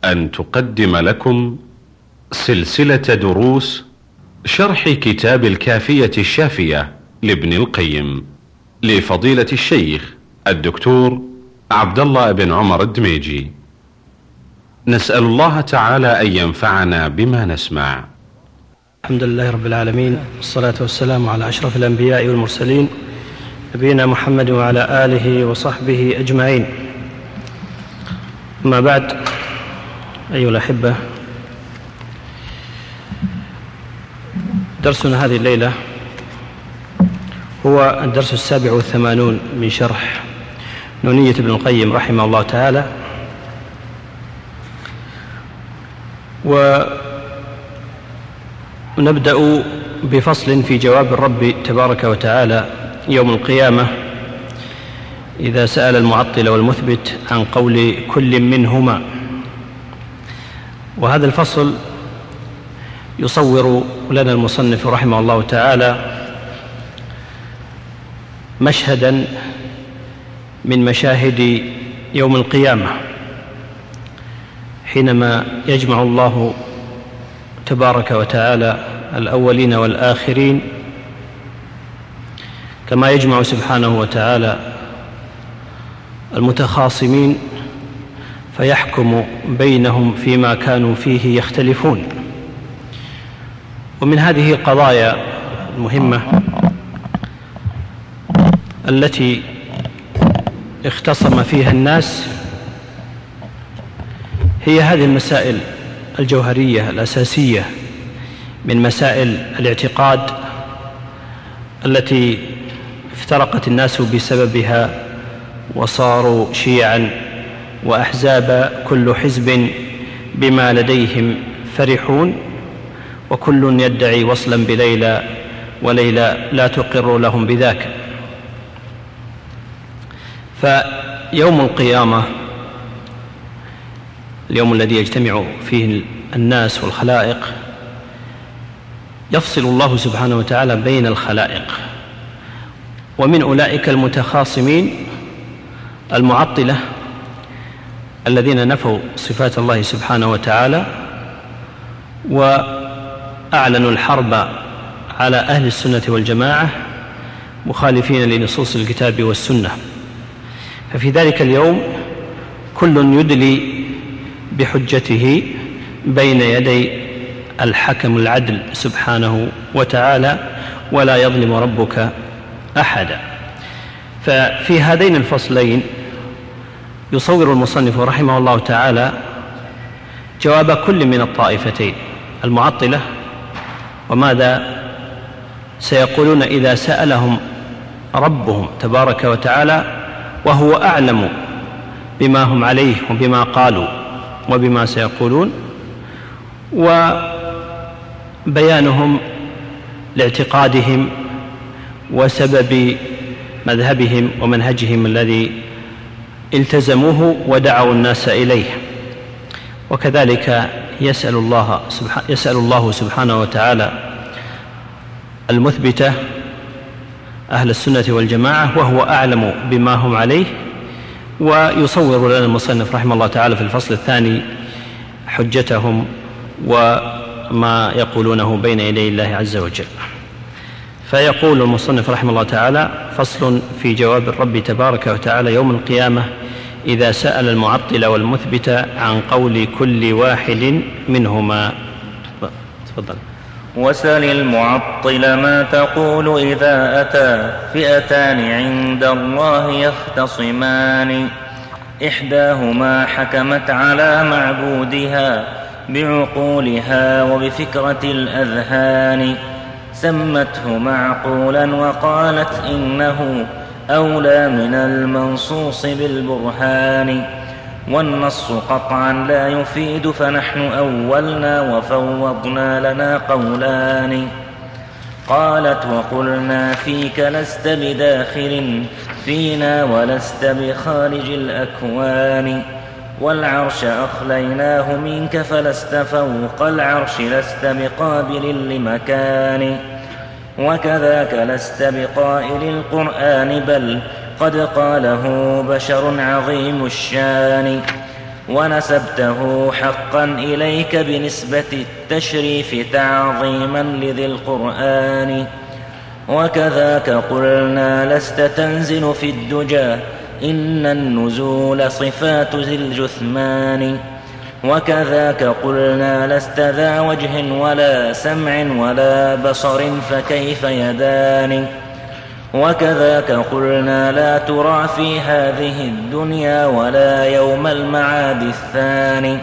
أن تقدم لكم سلسلة دروس شرح كتاب الكافية الشافية لابن القيم لفضيلة الشيخ الدكتور عبد الله بن عمر الدميجي. نسأل الله تعالى أن ينفعنا بما نسمع. الحمد لله رب العالمين، والصلاة والسلام على أشرف الأنبياء والمرسلين نبينا محمد وعلى آله وصحبه أجمعين. أما بعد، أيها الأحبة، درسنا هذه الليلة هو الدرس 87 من شرح نونية ابن القيم رحمه الله تعالى. ونبدأ بفصل في جواب الرب تبارك وتعالى يوم القيامة إذا سأل المعطل والمثبت عن قول كل منهما. وهذا الفصل يصور لنا المصنف رحمه الله تعالى مشهدا من مشاهد يوم القيامة، حينما يجمع الله تبارك وتعالى الأولين والآخرين، كما يجمع سبحانه وتعالى المتخاصمين فيحكم بينهم فيما كانوا فيه يختلفون. ومن هذه القضايا المهمة التي اختصم فيها الناس هي هذه المسائل الجوهرية الأساسية من مسائل الاعتقاد التي افترقت الناس بسببها وصاروا شيعا وأحزاب، كل حزب بما لديهم فرحون، وكل يدعي وصلا بليلى وليلى لا تقر لهم بذاك. فيوم القيامة، اليوم الذي يجتمع فيه الناس والخلائق، يفصل الله سبحانه وتعالى بين الخلائق. ومن أولئك المتخاصمين المعطلة الذين نفوا صفات الله سبحانه وتعالى وأعلنوا الحرب على أهل السنة والجماعة مخالفين لنصوص الكتاب والسنة. ففي ذلك اليوم كل يدلي بحجته بين يدي الحكم العدل سبحانه وتعالى، ولا يظلم ربك أحدا. ففي هذين الفصلين يصور المصنف رحمه الله تعالى جواب كل من الطائفتين، المعطلة وماذا سيقولون إذا سألهم ربهم تبارك وتعالى وهو أعلم بما هم عليه وبما قالوا وبما سيقولون، وبيانهم لاعتقادهم وسبب مذهبهم ومنهجهم الذي التزموه ودعوا الناس إليه. وكذلك يسأل الله سبحانه وتعالى المثبتة أهل السنة والجماعة وهو أعلم بما هم عليه. ويصور لنا المصنف رحمه الله تعالى في الفصل الثاني حجتهم وما يقولونه بين يدي الله عز وجل. فيقول المصنف رحمه الله تعالى: فصل في جواب الرب تبارك وتعالى يوم القيامة إذا سأل المعطل والمثبت عن قول كل واحد منهما. تفضل. وسل المعطل ما تقول إذا أتى فئتان عند الله يختصمان، إحداهما حكمت على معبودها بعقولها وبفكرة الأذهان، سمته معقولا وقالت إنه أولى من المنصوص بالبرهان، والنص قطعا لا يفيد فنحن أولنا وفوضنا لنا قولان. قالت وقلنا فيك لست بداخل فينا ولست بخارج الأكوان، والعرش أخليناه منك فلست فوق العرش لست بقابل لمكان، وكذاك لست بقائل القرآن بل قد قاله بشر عظيم الشان، ونسبته حقا إليك بنسبة التشريف تعظيما لذي القرآن. وكذاك قلنا لست تنزل في الدجى إن النزول صفات ذي الجثمان. وكذاك قلنا لست ذا وجه ولا سمع ولا بصر فكيف يدان. وكذاك قلنا لا ترى في هذه الدنيا ولا يوم المعاد الثاني.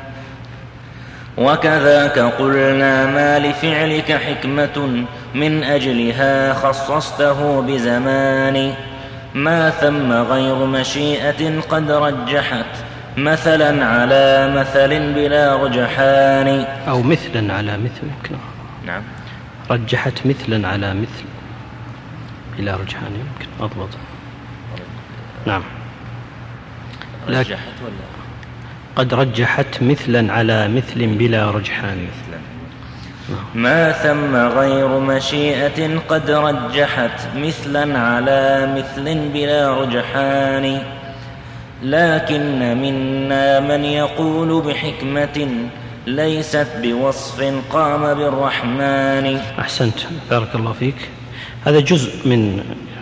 وكذاك قلنا ما لفعلك حكمة من أجلها خصصته بزمان. ما ثم غير مشيئة قد رجحت مثلا على مثل بلا رجحان، أو مثلا على مثل. نعم، رجحت مثلا على مثل بلا رجحان، يمكن أضبط. نعم، رجحت ولا قد رجحت مثلا على مثل بلا رجحان. ما ثم غير مشيئة قد رجحت مثلا على مثل بلا رجحان. لكن منا من يقول بحكمة ليست بوصف قام بالرحمن. أحسنت، بارك الله فيك. هذا جزء من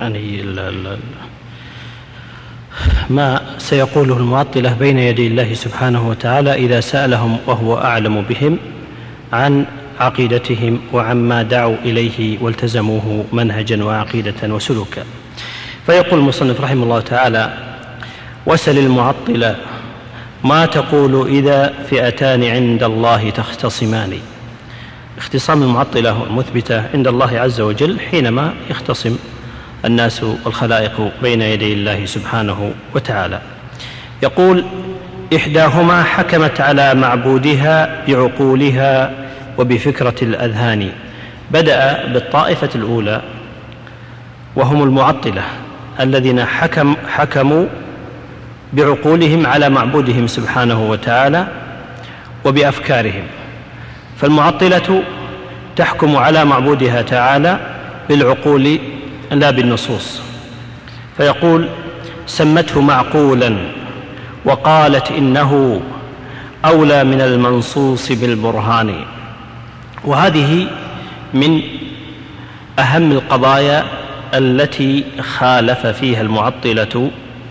ما سيقوله المعطلة بين يدي الله سبحانه وتعالى إذا سألهم وهو أعلم بهم عن عقيدتهم وعما دعوا إليه والتزموه منهجا وعقيدة وسلوكا. فيقول المصنف رحمه الله تعالى: وسل المعطلة ما تقول إذا فئتان عند الله تختصمان. اختصام المعطلة والمثبتة عند الله عز وجل حينما يختصم الناس والخلائق بين يدي الله سبحانه وتعالى. يقول: إحداهما حكمت على معبودها بعقولها وبفكرة الأذهان. بدأ بالطائفة الأولى وهم المعطلة الذين حكموا بعقولهم على معبودهم سبحانه وتعالى وبأفكارهم. فالمعطلة تحكم على معبودها تعالى بالعقول لا بالنصوص، فيقول: سمته معقولا وقالت إنه أولى من المنصوص بالبرهان. وهذه من أهم القضايا التي خالف فيها المعطلة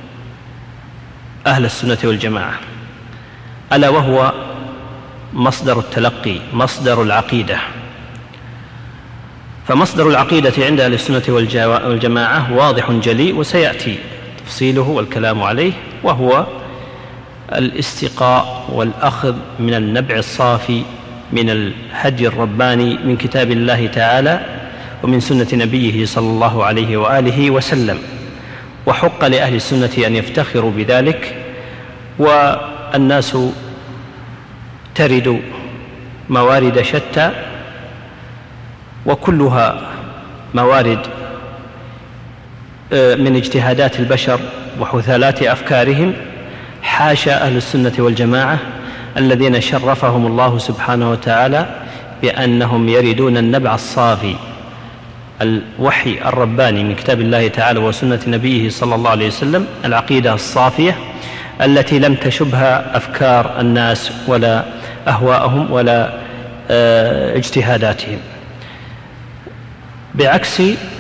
أهل السنة والجماعة، ألا وهو مصدر التلقي، مصدر العقيدة. فمصدر العقيدة عند أهل السنة والجماعة واضح جلي وسيأتي تفصيله والكلام عليه، وهو الاستقاء والأخذ من النبع الصافي من الهدي الرباني من كتاب الله تعالى ومن سنة نبيه صلى الله عليه وآله وسلم. وحق لأهل السنة أن يفتخروا بذلك. والناس ترد موارد شتى وكلها موارد من اجتهادات البشر وحثالات أفكارهم. حاشا أهل السنة والجماعة الذين شرفهم الله سبحانه وتعالى بأنهم يردون النبع الصافي، الوحي الرباني من كتاب الله تعالى وسنة نبيه صلى الله عليه وسلم، العقيدة الصافية التي لم تشبها أفكار الناس ولا أهواءهم ولا اجتهاداتهم، بعكس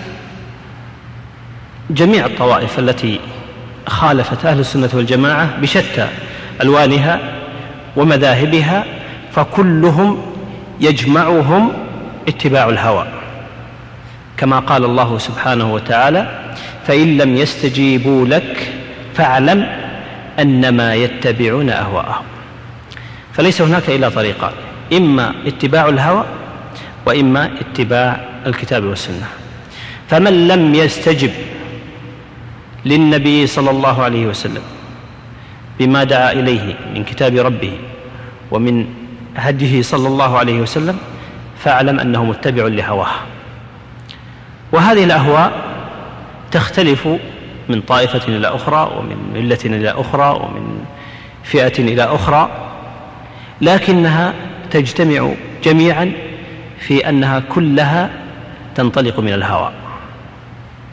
جميع الطوائف التي خالفت أهل السنة والجماعة بشتى ألوانها ومذاهبها، فكلهم يجمعهم اتباع الهوى، كما قال الله سبحانه وتعالى: فإن لم يستجيبوا لك فاعلم أنما يتبعون أهواءهم. فليس هناك إلا طريقان: إما اتباع الهوى وإما اتباع الكتاب والسنة. فمن لم يستجب للنبي صلى الله عليه وسلم بما دعا إليه من كتاب ربه ومن هديه صلى الله عليه وسلم فاعلم أنه متبع لهواه. وهذه الأهواء تختلف من طائفة إلى أخرى ومن ملة إلى أخرى ومن فئة إلى أخرى، لكنها تجتمع جميعا في أنها كلها تنطلق من الهوى.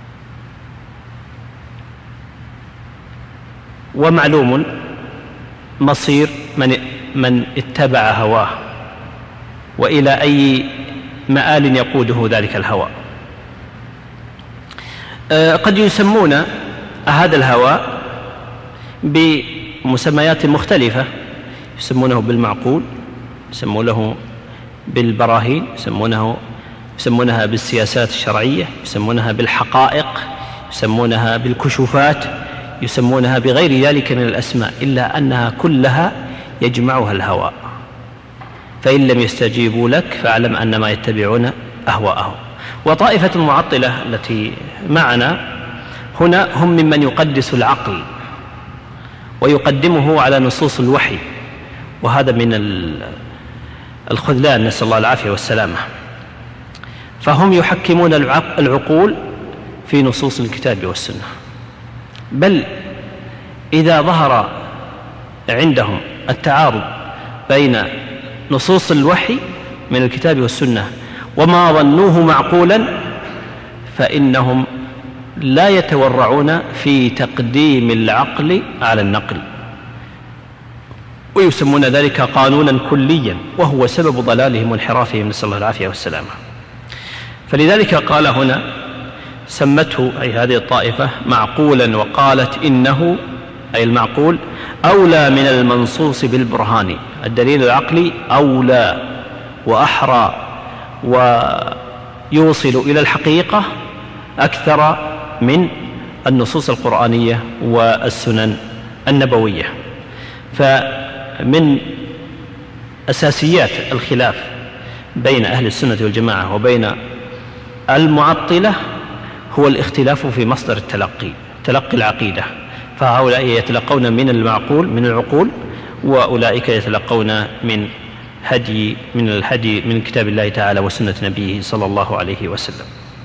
ومعلوم مصير من اتبع هواه، وإلى أي مآل يقوده ذلك الهوى. قد يسمون هذا الهوى بمسميات مختلفة، يسمونه بالمعقول، يسمونه بالبراهين، يسمونها بالسياسات الشرعية، يسمونها بالحقائق، يسمونها بالكشوفات، يسمونها بغير ذلك من الأسماء، إلا أنها كلها يجمعها الهوى. فإن لم يستجيبوا لك فاعلم أنما يتبعون أهواءهم. وطائفة المعطلة التي معنا هنا هم ممن يقدس العقل ويقدمه على نصوص الوحي، وهذا من الخذلان، نسأل الله العافية والسلامة. فهم يحكمون العقول في نصوص الكتاب والسنة، بل إذا ظهر عندهم التعارض بين نصوص الوحي من الكتاب والسنة وما ظنوه معقولا فإنهم لا يتورعون في تقديم العقل على النقل، ويسمون ذلك قانونا كليا، وهو سبب ضلالهم وانحرافهم، نسأل الله العافية والسلامة. فلذلك قال هنا سمته أي هذه الطائفة معقولا، وقالت إنه أي المعقول أولى من المنصوص بالبرهان، الدليل العقلي أولى وأحرى ويوصل إلى الحقيقة أكثر من النصوص القرآنية والسنن النبوية. فمن أساسيات الخلاف بين أهل السنة والجماعة وبين المعطلة هو الاختلاف في مصدر تلقي العقيدة، فهؤلاء يتلقون من المعقول من العقول، وأولئك يتلقون من الهدي من كتاب الله تعالى وسنة نبيه صلى الله عليه وسلم،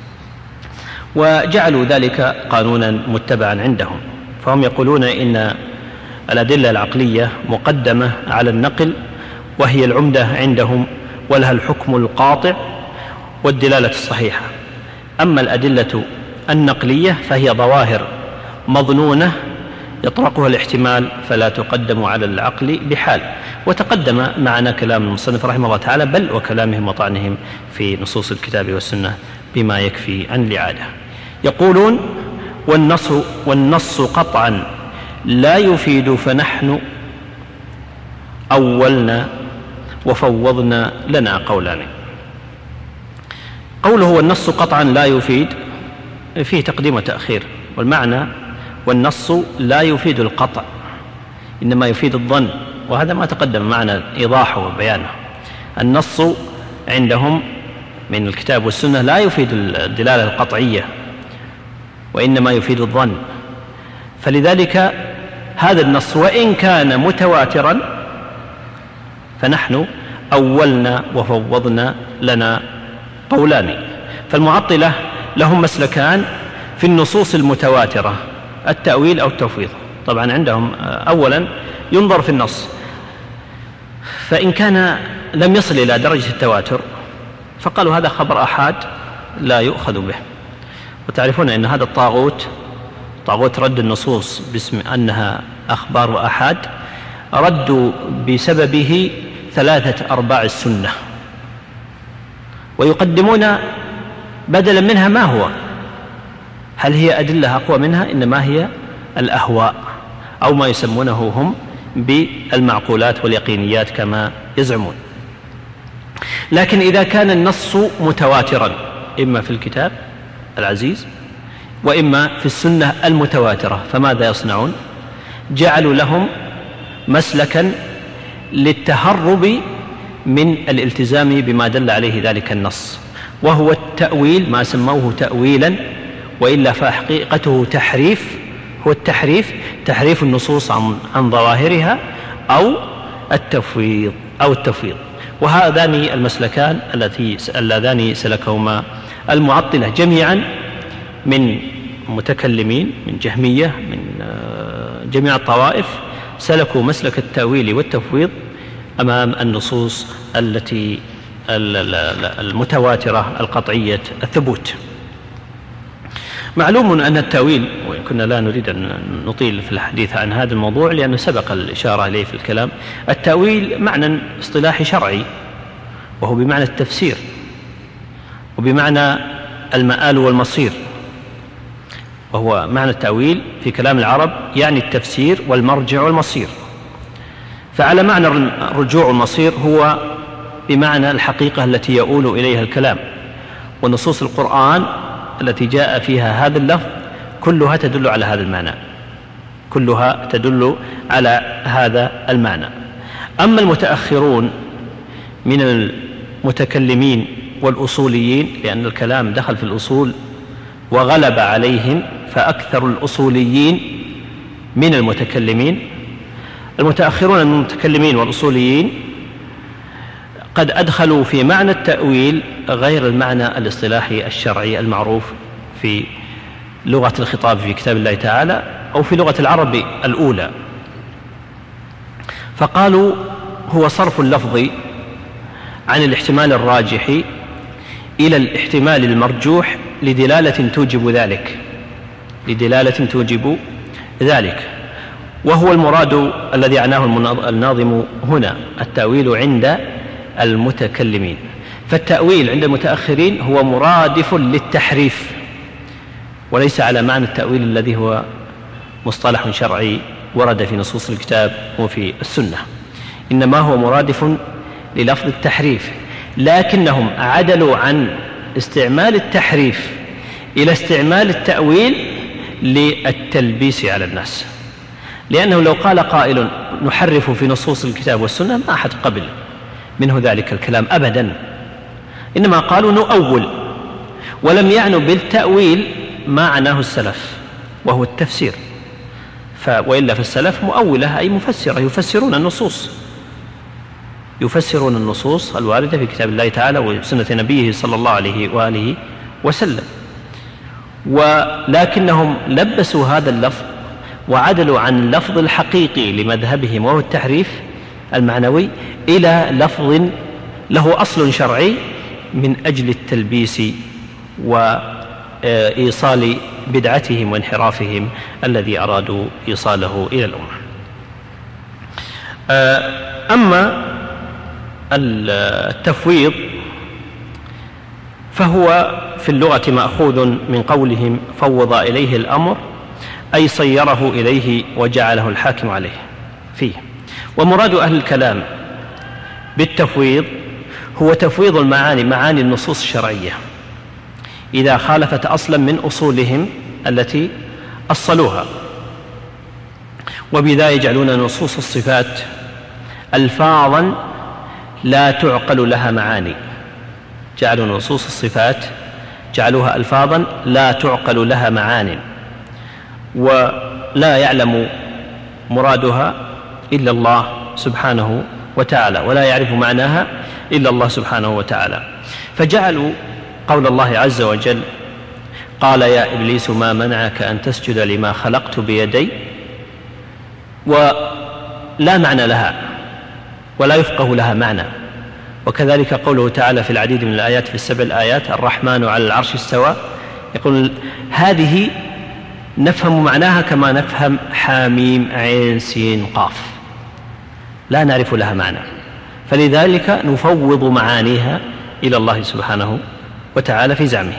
وجعلوا ذلك قانونا متبعا عندهم. فهم يقولون إن الأدلة العقلية مقدمة على النقل، وهي العمدة عندهم، ولها الحكم القاطع والدلالة الصحيحة. أما الأدلة النقلية فهي ظواهر مظنونة يطرقها الاحتمال، فلا تقدم على العقل بحال. وتقدم معنا كلام المصنف رحمه الله تعالى، بل وكلامهم وطعنهم في نصوص الكتاب والسنة بما يكفي عن الإعادة. يقولون والنص قطعا لا يفيد، فنحن أولنا وفوضنا لنا قولان. قوله والنص قطعا لا يفيد فيه تقديم وتأخير، والمعنى والنص لا يفيد القطع، إنما يفيد الظن، وهذا ما تقدم معنا إيضاحه وبيانه. النص عندهم من الكتاب والسنة لا يفيد الدلالة القطعية، وإنما يفيد الظن. فلذلك هذا النص وإن كان متواترا فنحن أولنا وفوضنا لنا قولان. فالمعطلة لهم مسلكان في النصوص المتواترة، التأويل أو التفويض. طبعا عندهم أولا ينظر في النص، فإن كان لم يصل إلى درجة التواتر فقالوا هذا خبر أحاد لا يؤخذ به. وتعرفون أن هذا طاغوت رد النصوص باسم أنها أخبار أحاد، ردوا بسببه 3/4 السنة، ويقدمون بدلا منها ما هو، هل هي أدلة أقوى منها؟ إنما هي الأهواء، أو ما يسمونه هم بالمعقولات واليقينيات كما يزعمون. لكن إذا كان النص متواترا إما في الكتاب العزيز وإما في السنة المتواترة، فماذا يصنعون؟ جعلوا لهم مسلكا للتهرب من الالتزام بما دل عليه ذلك النص، وهو التأويل، ما سموه تأويلا، وإلا فحقيقته تحريف، هو تحريف النصوص عن ظواهرها، أو التفويض. وهذان المسلكان اللذان سلكهما المعطلة جميعا من متكلمين، من جهمية، من جميع الطوائف، سلكوا مسلك التأويل والتفويض أمام النصوص التي المتواترة القطعية الثبوت. معلوم أن التأويل كنا لا نريد أن نطيل في الحديث عن هذا الموضوع لأنه سبق الإشارة إليه في الكلام. التأويل معنى اصطلاحي شرعي، وهو بمعنى التفسير وبمعنى المآل والمصير، وهو معنى التأويل في كلام العرب يعني التفسير والمرجع والمصير. فعلى معنى الرجوع والمصير هو بمعنى الحقيقة التي يؤول إليها الكلام، ونصوص القرآن التي جاء فيها هذا اللفظ كلها تدل على هذا المعنى، كلها تدل على هذا المعنى. أما المتأخرون من المتكلمين والأصوليين، لأن الكلام دخل في الأصول وغلب عليهم، فأكثر الأصوليين من المتكلمين. المتأخرون من المتكلمين والأصوليين قد أدخلوا في معنى التأويل غير المعنى الاصطلاحي الشرعي المعروف في لغة الخطاب في كتاب الله تعالى أو في لغة العرب الأولى، فقالوا هو صرف اللفظ عن الاحتمال الراجح إلى الاحتمال المرجوح لدلالة توجب ذلك، وهو المراد الذي عناه الناظم هنا، التأويل عند المتكلمين. فالتأويل عند المتأخرين هو مرادف للتحريف، وليس على معنى التأويل الذي هو مصطلح شرعي ورد في نصوص الكتاب وفي السنة، إنما هو مرادف للفظ التحريف، لكنهم عدلوا عن استعمال التحريف إلى استعمال التأويل للتلبيس على الناس، لأنه لو قال قائل نحرف في نصوص الكتاب والسنة ما أحد قبل منه ذلك الكلام أبدا، إنما قالوا نؤول، ولم يعنوا بالتأويل ما عناه السلف وهو التفسير، وإلا فالسلف مؤولة أي مفسرة، يفسرون النصوص الواردة في كتاب الله تعالى وسنة نبيه صلى الله عليه وآله وسلم، ولكنهم لبسوا هذا اللفظ وعدلوا عن اللفظ الحقيقي لمذهبهم وهو التحريف المعنوي إلى لفظ له أصل شرعي من أجل التلبيس وإيصال بدعتهم وانحرافهم الذي أرادوا إيصاله إلى الأمة. أما التفويض فهو في اللغة مأخوذ من قولهم فوض إليه الأمر، أي صيره إليه وجعله الحاكم عليه فيه. ومراد أهل الكلام بالتفويض هو تفويض معاني النصوص الشرعية إذا خالفت أصلا من أصولهم التي أصلوها، وبذا يجعلون نصوص الصفات ألفاظا لا تعقل لها معاني، جعلوا نصوص الصفات جعلوها ألفاظا لا تعقل لها معاني، ولا يعلم مرادها إلا الله سبحانه وتعالى، ولا يعرف معناها إلا الله سبحانه وتعالى. فجعلوا قول الله عز وجل قال يا إبليس ما منعك أن تسجد لما خلقت بيدي، ولا معنى لها ولا يفقه لها معنى. وكذلك قوله تعالى في العديد من الآيات في 7 آيات الرحمن على العرش استوى، يقول هذه نفهم معناها كما نفهم حاميم عين سين قاف، لا نعرف لها معنى، فلذلك نفوض معانيها إلى الله سبحانه وتعالى في زعمه.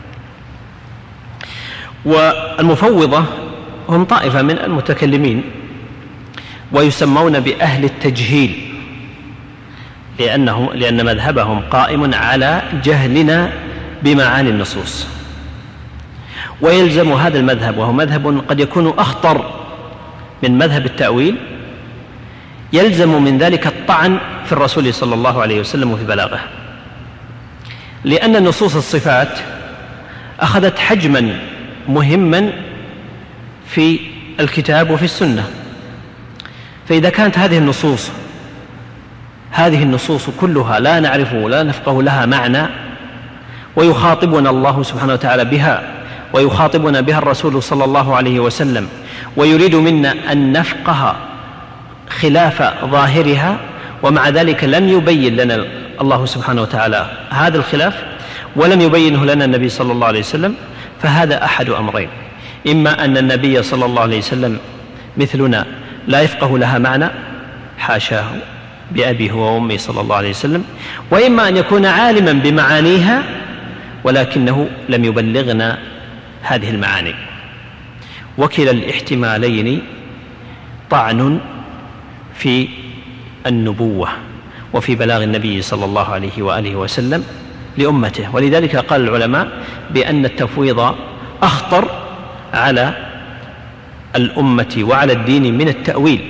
والمفوضة هم طائفة من المتكلمين ويسمون بأهل التجهيل، لأن مذهبهم قائم على جهلنا بمعاني النصوص، ويلزم هذا المذهب، وهو مذهب قد يكون أخطر من مذهب التأويل، يلزم من ذلك الطعن في الرسول صلى الله عليه وسلم وفي بلاغه، لأن نصوص الصفات أخذت حجما مهما في الكتاب وفي السنة، فإذا كانت هذه النصوص كلها لا نعرف ولا نفقه لها معنى، ويخاطبنا الله سبحانه وتعالى بها ويخاطبنا بها الرسول صلى الله عليه وسلم، ويريد منا أن نفقه خلاف ظاهرها، ومع ذلك لم يبين لنا الله سبحانه وتعالى هذا الخلاف ولم يبينه لنا النبي صلى الله عليه وسلم، فهذا أحد أمرين: إما أن النبي صلى الله عليه وسلم مثلنا لا يفقه لها معنى، حاشاه بأبيه وأمي صلى الله عليه وسلم، وإما أن يكون عالما بمعانيها ولكنه لم يبلغنا هذه المعاني. وكلا الاحتمالين طعن في النبوة وفي بلاغ النبي صلى الله عليه وآله وسلم لأمته. ولذلك قال العلماء بأن التفويض أخطر على الأمة وعلى الدين من التأويل،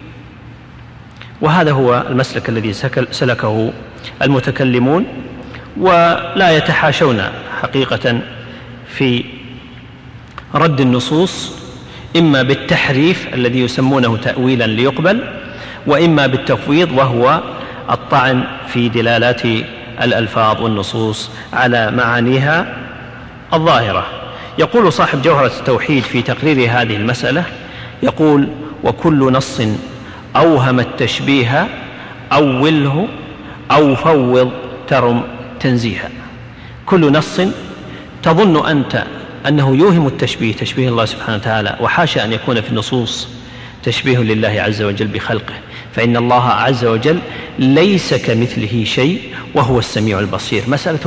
وهذا هو المسلك الذي سلكه المتكلمون، ولا يتحاشون حقيقة في رد النصوص، إما بالتحريف الذي يسمونه تأويلا ليقبل، وإما بالتفويض وهو الطعن في دلالات الألفاظ والنصوص على معانيها الظاهرة. يقول صاحب جوهرة التوحيد في تقرير هذه المسألة، يقول: وكل نص أوهم التشبيه أوله أو فوض ترم تنزيها. كل نص تظن أنت أنه يوهم التشبيه، تشبيه الله سبحانه وتعالى، وحاشا أن يكون في النصوص تشبيه لله عز وجل بخلقه، فإن الله عز وجل ليس كمثله شيء وهو السميع البصير.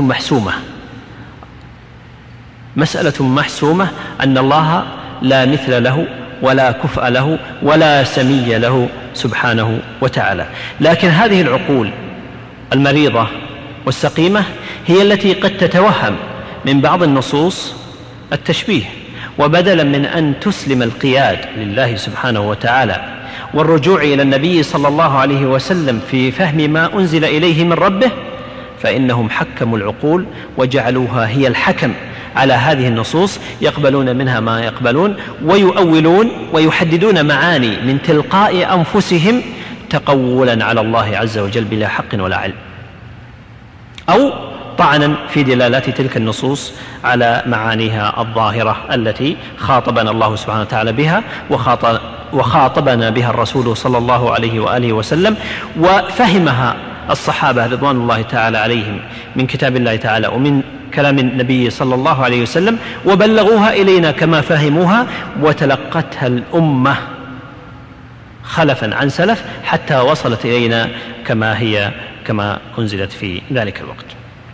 مسألة محسومة أن الله لا مثل له ولا كفء له ولا سمي له سبحانه وتعالى. لكن هذه العقول المريضة والسقيمة هي التي قد تتوهم من بعض النصوص التشبيه، وبدلا من أن تسلم القياد لله سبحانه وتعالى والرجوع إلى النبي صلى الله عليه وسلم في فهم ما أنزل إليه من ربه، فإنهم حكموا العقول وجعلوها هي الحكم على هذه النصوص، يقبلون منها ما يقبلون ويؤولون ويحددون معاني من تلقاء أنفسهم تقولا على الله عز وجل بلا حق ولا علم، أو طعنا في دلالات تلك النصوص على معانيها الظاهرة التي خاطبنا الله سبحانه وتعالى بها وخاطبنا بها الرسول صلى الله عليه وآله وسلم، وفهمها الصحابة رضوان الله تعالى عليهم من كتاب الله تعالى ومن كلام النبي صلى الله عليه وسلم، وبلغوها إلينا كما فهموها، وتلقتها الأمة خلفا عن سلف حتى وصلت إلينا كما أنزلت في ذلك الوقت.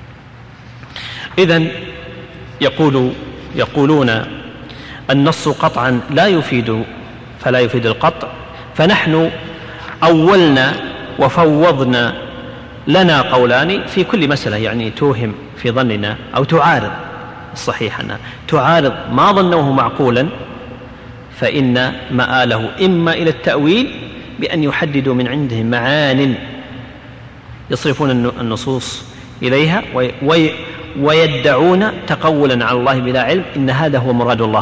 إذن يقولون النص قطعا فلا يفيد القطع، فنحن أولنا وفوضنا، لنا قولان في كل مسألة، يعني توهم في ظننا أو تعارض الصحيح أنها تعارض ما ظنوه معقولا، فإن مآله إما إلى التأويل بأن يحددوا من عندهم معان يصرفون النصوص إليها ويدعون تقولا على الله بلا علم إن هذا هو مراد الله،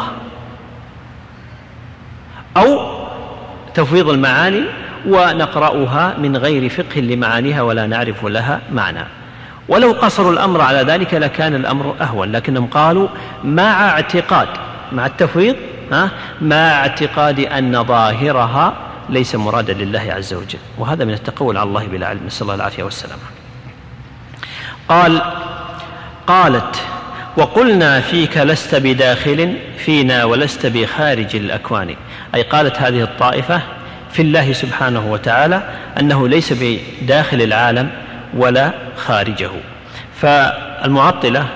أو تفويض المعاني ونقرأها من غير فقه لمعانيها ولا نعرف لها معنى. ولو قصروا الأمر على ذلك لكان الأمر أهون، لكنهم قالوا مع التفويض مع اعتقاد أن ظاهرها ليس مرادا لله عز وجل، وهذا من التقول على الله بلا علم، نسأل الله العافية والسلامة. قالت: وقلنا فيك لست بداخل فينا ولست بخارج الأكوان، أي قالت هذه الطائفة في الله سبحانه وتعالى أنه ليس بداخل العالم ولا خارجه. فالمعطلة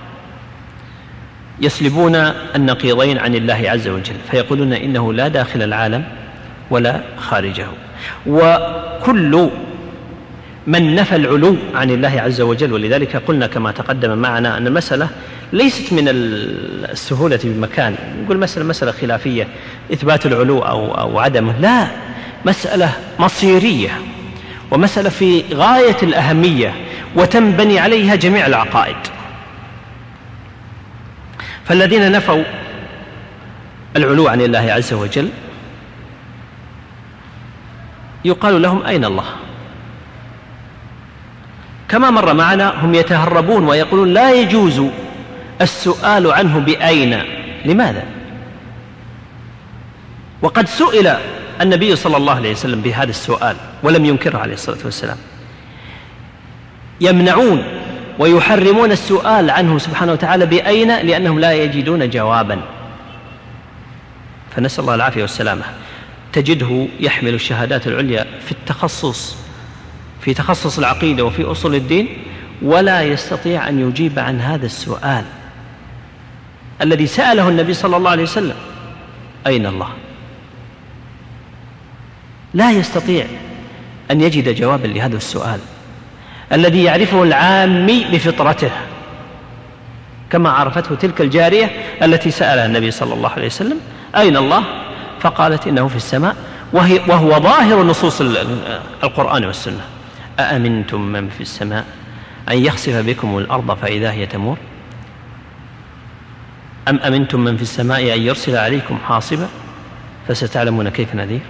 يسلبون النقيضين عن الله عز وجل، فيقولون إنه لا داخل العالم ولا خارجه. وكل من نفى العلو عن الله عز وجل، ولذلك قلنا كما تقدم معنا أن المسألة ليست من السهولة بمكان، نقول مسألة خلافية إثبات العلو أو عدمه، لا، مسألة مصيرية ومسألة في غاية الأهمية وتنبني عليها جميع العقائد. فالذين نفوا العلو عن الله عز وجل يقال لهم أين الله؟ كما مر معنا هم يتهربون ويقولون لا يجوز السؤال عنه بأين. لماذا؟ وقد سئل النبي صلى الله عليه وسلم بهذا السؤال ولم ينكره عليه الصلاة والسلام. يمنعون ويحرمون السؤال عنه سبحانه وتعالى بأين لأنهم لا يجدون جوابا. فنسأل الله العافية والسلامة، تجده يحمل الشهادات العليا في تخصص العقيدة وفي أصول الدين، ولا يستطيع أن يجيب عن هذا السؤال الذي سأله النبي صلى الله عليه وسلم: أين الله؟ لا يستطيع أن يجد جوابا لهذا السؤال الذي يعرفه العامي بفطرته، كما عرفته تلك الجارية التي سألها النبي صلى الله عليه وسلم: أين الله؟ فقالت: إنه في السماء، وهو ظاهر نصوص القرآن والسنة: أأمنتم من في السماء أن يخسف بكم الأرض فإذا هي تمور، أم أمنتم من في السماء أن يرسل عليكم حاصبا فستعلمون كيف نذير.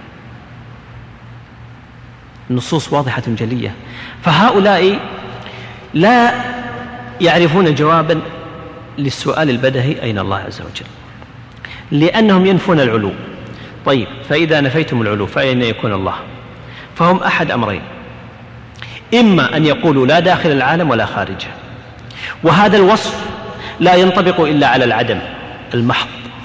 النصوص واضحة جلية، فهؤلاء لا يعرفون جوابا للسؤال البدهي: أين الله عز وجل؟ لأنهم ينفون العلو. طيب، فإذا نفيتم العلو فأين يكون الله؟ فهم أحد أمرين: إما أن يقولوا لا داخل العالم ولا خارجه، وهذا الوصف لا ينطبق إلا على العدم المحض،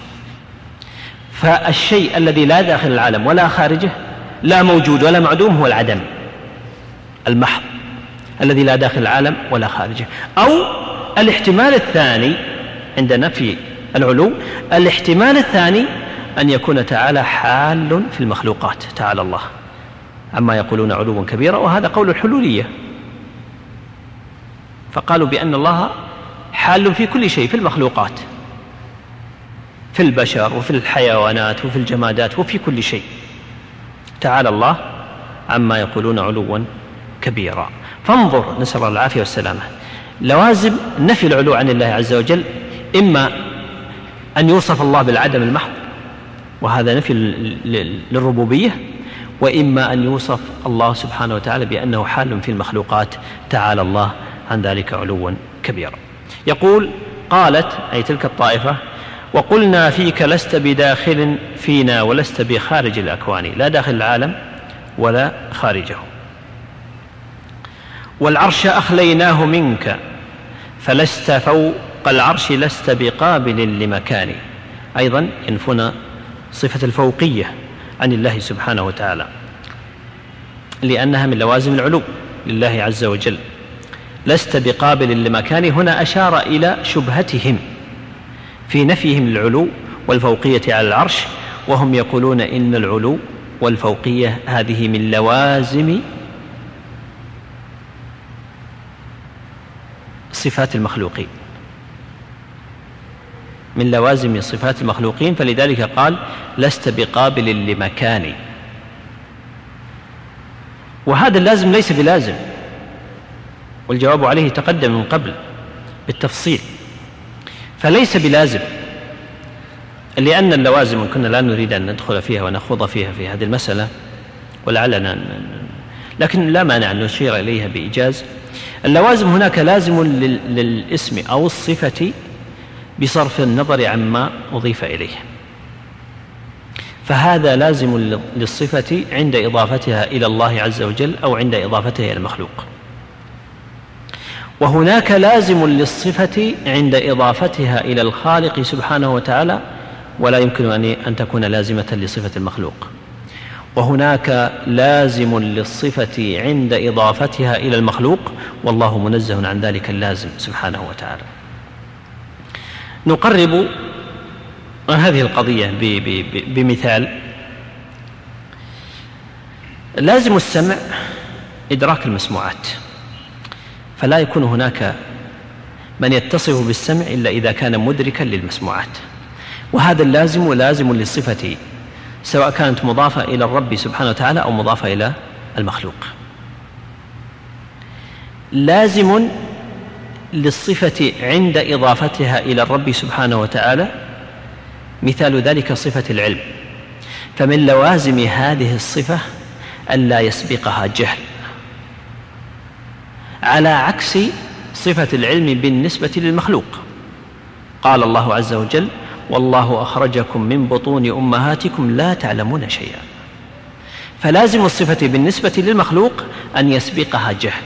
فالشيء الذي لا داخل العالم ولا خارجه، لا موجود ولا معدوم، هو العدم المحض الذي لا داخل العالم ولا خارجه. أو الاحتمال الثاني عند نفي العلو، الاحتمال الثاني أن يكون تعالى حال في المخلوقات، تعالى الله عما يقولون علوا كبيرا، وهذا قول الحلولية، فقالوا بأن الله حال في كل شيء، في المخلوقات، في البشر وفي الحيوانات وفي الجمادات وفي كل شيء، تعالى الله عما يقولون علوا كبيرا. فانظر، نسأل الله العافية والسلامة، لوازم نفي العلو عن الله عز وجل: إما أن يوصف الله بالعدم المحض، وهذا نفي للربوبية، وإما أن يوصف الله سبحانه وتعالى بأنه حال في المخلوقات، تعالى الله عن ذلك علوا كبيرا. يقول: قالت، أي تلك الطائفة: وقلنا فيك لست بداخل فينا ولست بخارج الأكوان، لا داخل العالم ولا خارجه. والعرش أخليناه منك فلست فوق العرش لست بقابل لمكان. أيضا ينفون صفة الفوقية عن الله سبحانه وتعالى، لأنها من لوازم العلو لله عز وجل. لست بقابل لمكان، هنا أشار إلى شبهتهم في نفيهم العلو والفوقية على العرش، وهم يقولون إن العلو والفوقية هذه من لوازم صفات المخلوقين، من لوازم صفات المخلوقين، فلذلك قال: لست بقابل لمكان. وهذا اللازم ليس بلازم، والجواب عليه تقدم من قبل بالتفصيل، فليس بلازم، لأن اللوازم كنا لا نريد أن ندخل فيها ونخوض فيها في هذه المسألة، ولعلنا لكن لا مانع أن نشير إليها بإيجاز. اللوازم هناك لازم للاسم أو الصفة بصرف النظر عما أضيف إليه، فهذا لازم للصفة عند إضافتها إلى الله عز وجل أو عند إضافتها إلى المخلوق، وهناك لازم للصفة عند إضافتها إلى الخالق سبحانه وتعالى، ولا يمكن أن تكون لازمة لصفة المخلوق. وهناك لازم للصفة عند إضافتها إلى المخلوق، والله منزه عن ذلك اللازم سبحانه وتعالى. نقرب هذه القضية بمثال. لازم السمع إدراك المسموعات، فلا يكون هناك من يتصف بالسمع إلا إذا كان مدركا للمسموعات، وهذا اللازم لازم للصفة سواء كانت مضافة إلى الرب سبحانه وتعالى أو مضافة إلى المخلوق. لازم للصفة عند إضافتها إلى الرب سبحانه وتعالى، مثال ذلك صفة العلم، فمن لوازم هذه الصفة ألا يسبقها جهل، على عكس صفة العلم بالنسبة للمخلوق. قال الله عز وجل: والله أخرجكم من بطون أمهاتكم لا تعلمون شيئا. فلازم الصفة بالنسبة للمخلوق أن يسبقها جهل،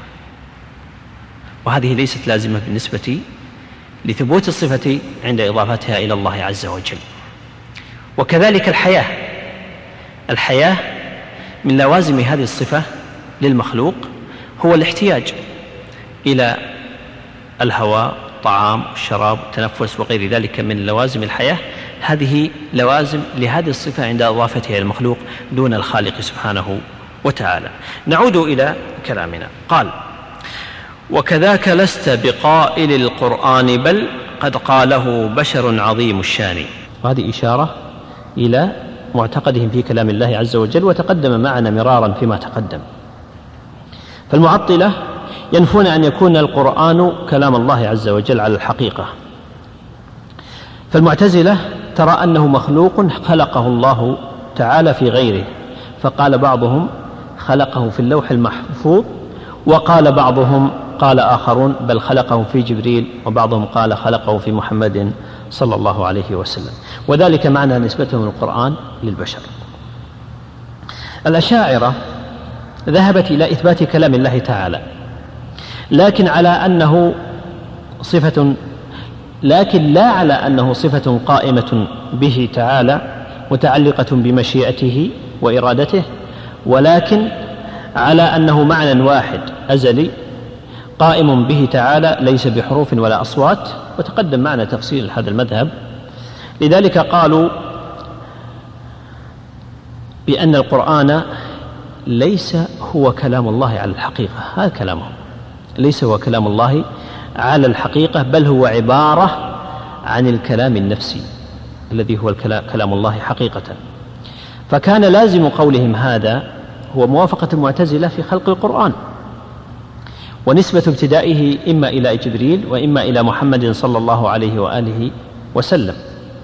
وهذه ليست لازمة بالنسبة لثبوت الصفة عند إضافتها إلى الله عز وجل. وكذلك الحياة من لوازم هذه الصفة للمخلوق هو الاحتياج إلى الهواء، الطعام، الشراب، التنفس وغير ذلك من لوازم الحياة. هذه لوازم لهذه الصفة عند إضافتها إلى المخلوق دون الخالق سبحانه وتعالى. نعود إلى كلامنا. قال: وكذاك لست بقائل القرآن بل قد قاله بشر عظيم الشان. وهذه إشارة إلى معتقدهم في كلام الله عز وجل، وتقدم معنا مرارا فيما تقدم. فالمعطلة ينفون أن يكون القرآن كلام الله عز وجل على الحقيقة، فالمعتزلة ترى أنه مخلوق خلقه الله تعالى في غيره، فقال بعضهم خلقه في اللوح المحفوظ، وقال بعضهم قال آخرون بل خلقه في جبريل، وبعضهم قال خلقه في محمد صلى الله عليه وسلم، وذلك معنى نسبتهم القرآن للبشر. الأشاعرة ذهبت إلى إثبات كلام الله تعالى، لكن لا على أنه صفة قائمة به تعالى متعلقة بمشيئته وإرادته، ولكن على أنه معنى واحد أزلي قائم به تعالى ليس بحروف ولا أصوات، وتقدم معنا تفصيل هذا المذهب. لذلك قالوا بأن القرآن ليس هو كلام الله على الحقيقة، هذا كلامه ليس هو كلام الله على الحقيقة، بل هو عبارة عن الكلام النفسي الذي هو كلام الله حقيقة. فكان لازم قولهم هذا هو موافقة المعتزلة في خلق القرآن، ونسبة ابتدائه إما إلى جبريل وإما إلى محمد صلى الله عليه وآله وسلم.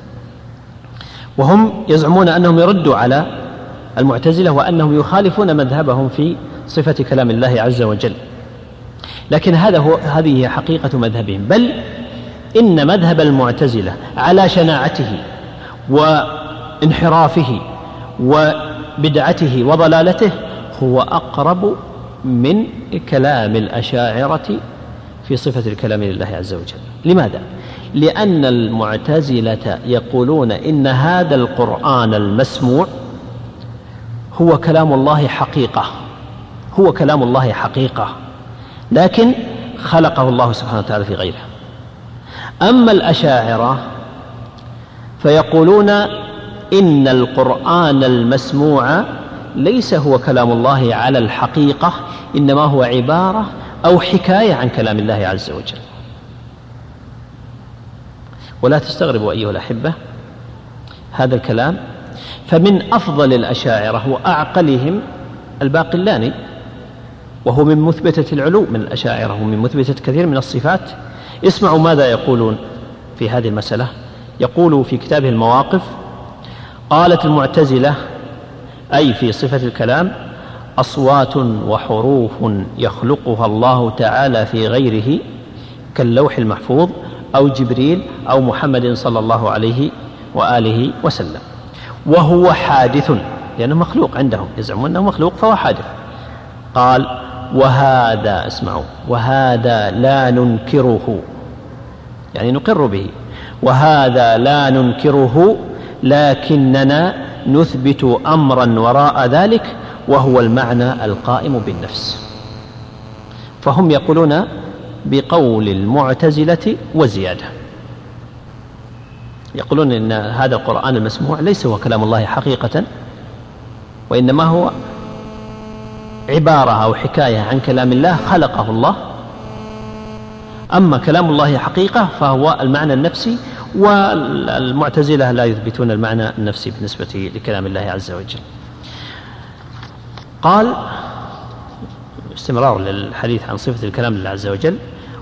وهم يزعمون أنهم يردوا على المعتزلة وأنهم يخالفون مذهبهم في صفة كلام الله عز وجل، لكن هذه حقيقة مذهبهم، بل إن مذهب المعتزلة على شناعته وانحرافه وبدعته وضلالته هو أقرب من كلام الأشاعرة في صفة الكلام لله عز وجل. لماذا؟ لأن المعتزلة يقولون إن هذا القرآن المسموع هو كلام الله حقيقة، لكن خلقه الله سبحانه وتعالى في غيره. أما الأشاعرة فيقولون إن القرآن المسموع ليس هو كلام الله على الحقيقة، إنما هو عبارة أو حكاية عن كلام الله عز وجل. ولا تستغربوا أيها الأحبة هذا الكلام، فمن أفضل الأشاعرة وأعقلهم الباقلاني، وهو من مثبتة العلو من الأشاعرة ومن مثبتة كثير من الصفات. اسمعوا ماذا يقولون في هذه المسألة. يقول في كتابه المواقف: قالت المعتزلة أي في صفة الكلام: أصوات وحروف يخلقها الله تعالى في غيره كاللوح المحفوظ أو جبريل أو محمد صلى الله عليه وآله وسلم، وهو حادث، لأنه مخلوق عندهم، يزعمون أنه مخلوق فهو حادث. قال: وهذا، اسمعوا، وهذا لا ننكره، يعني نقر به، وهذا لا ننكره، لكننا نثبت أمرا وراء ذلك وهو المعنى القائم بالنفس. فهم يقولون بقول المعتزلة وزيادة، يقولون إن هذا القرآن المسموع ليس هو كلام الله حقيقة، وإنما هو عبارة أو حكاية عن كلام الله خلقه الله. أما كلام الله حقيقة فهو المعنى النفسي، والمعتزلة لا يثبتون المعنى النفسي بالنسبة لكلام الله عز وجل. قال استمرار للحديث عن صفة الكلام لله عز وجل: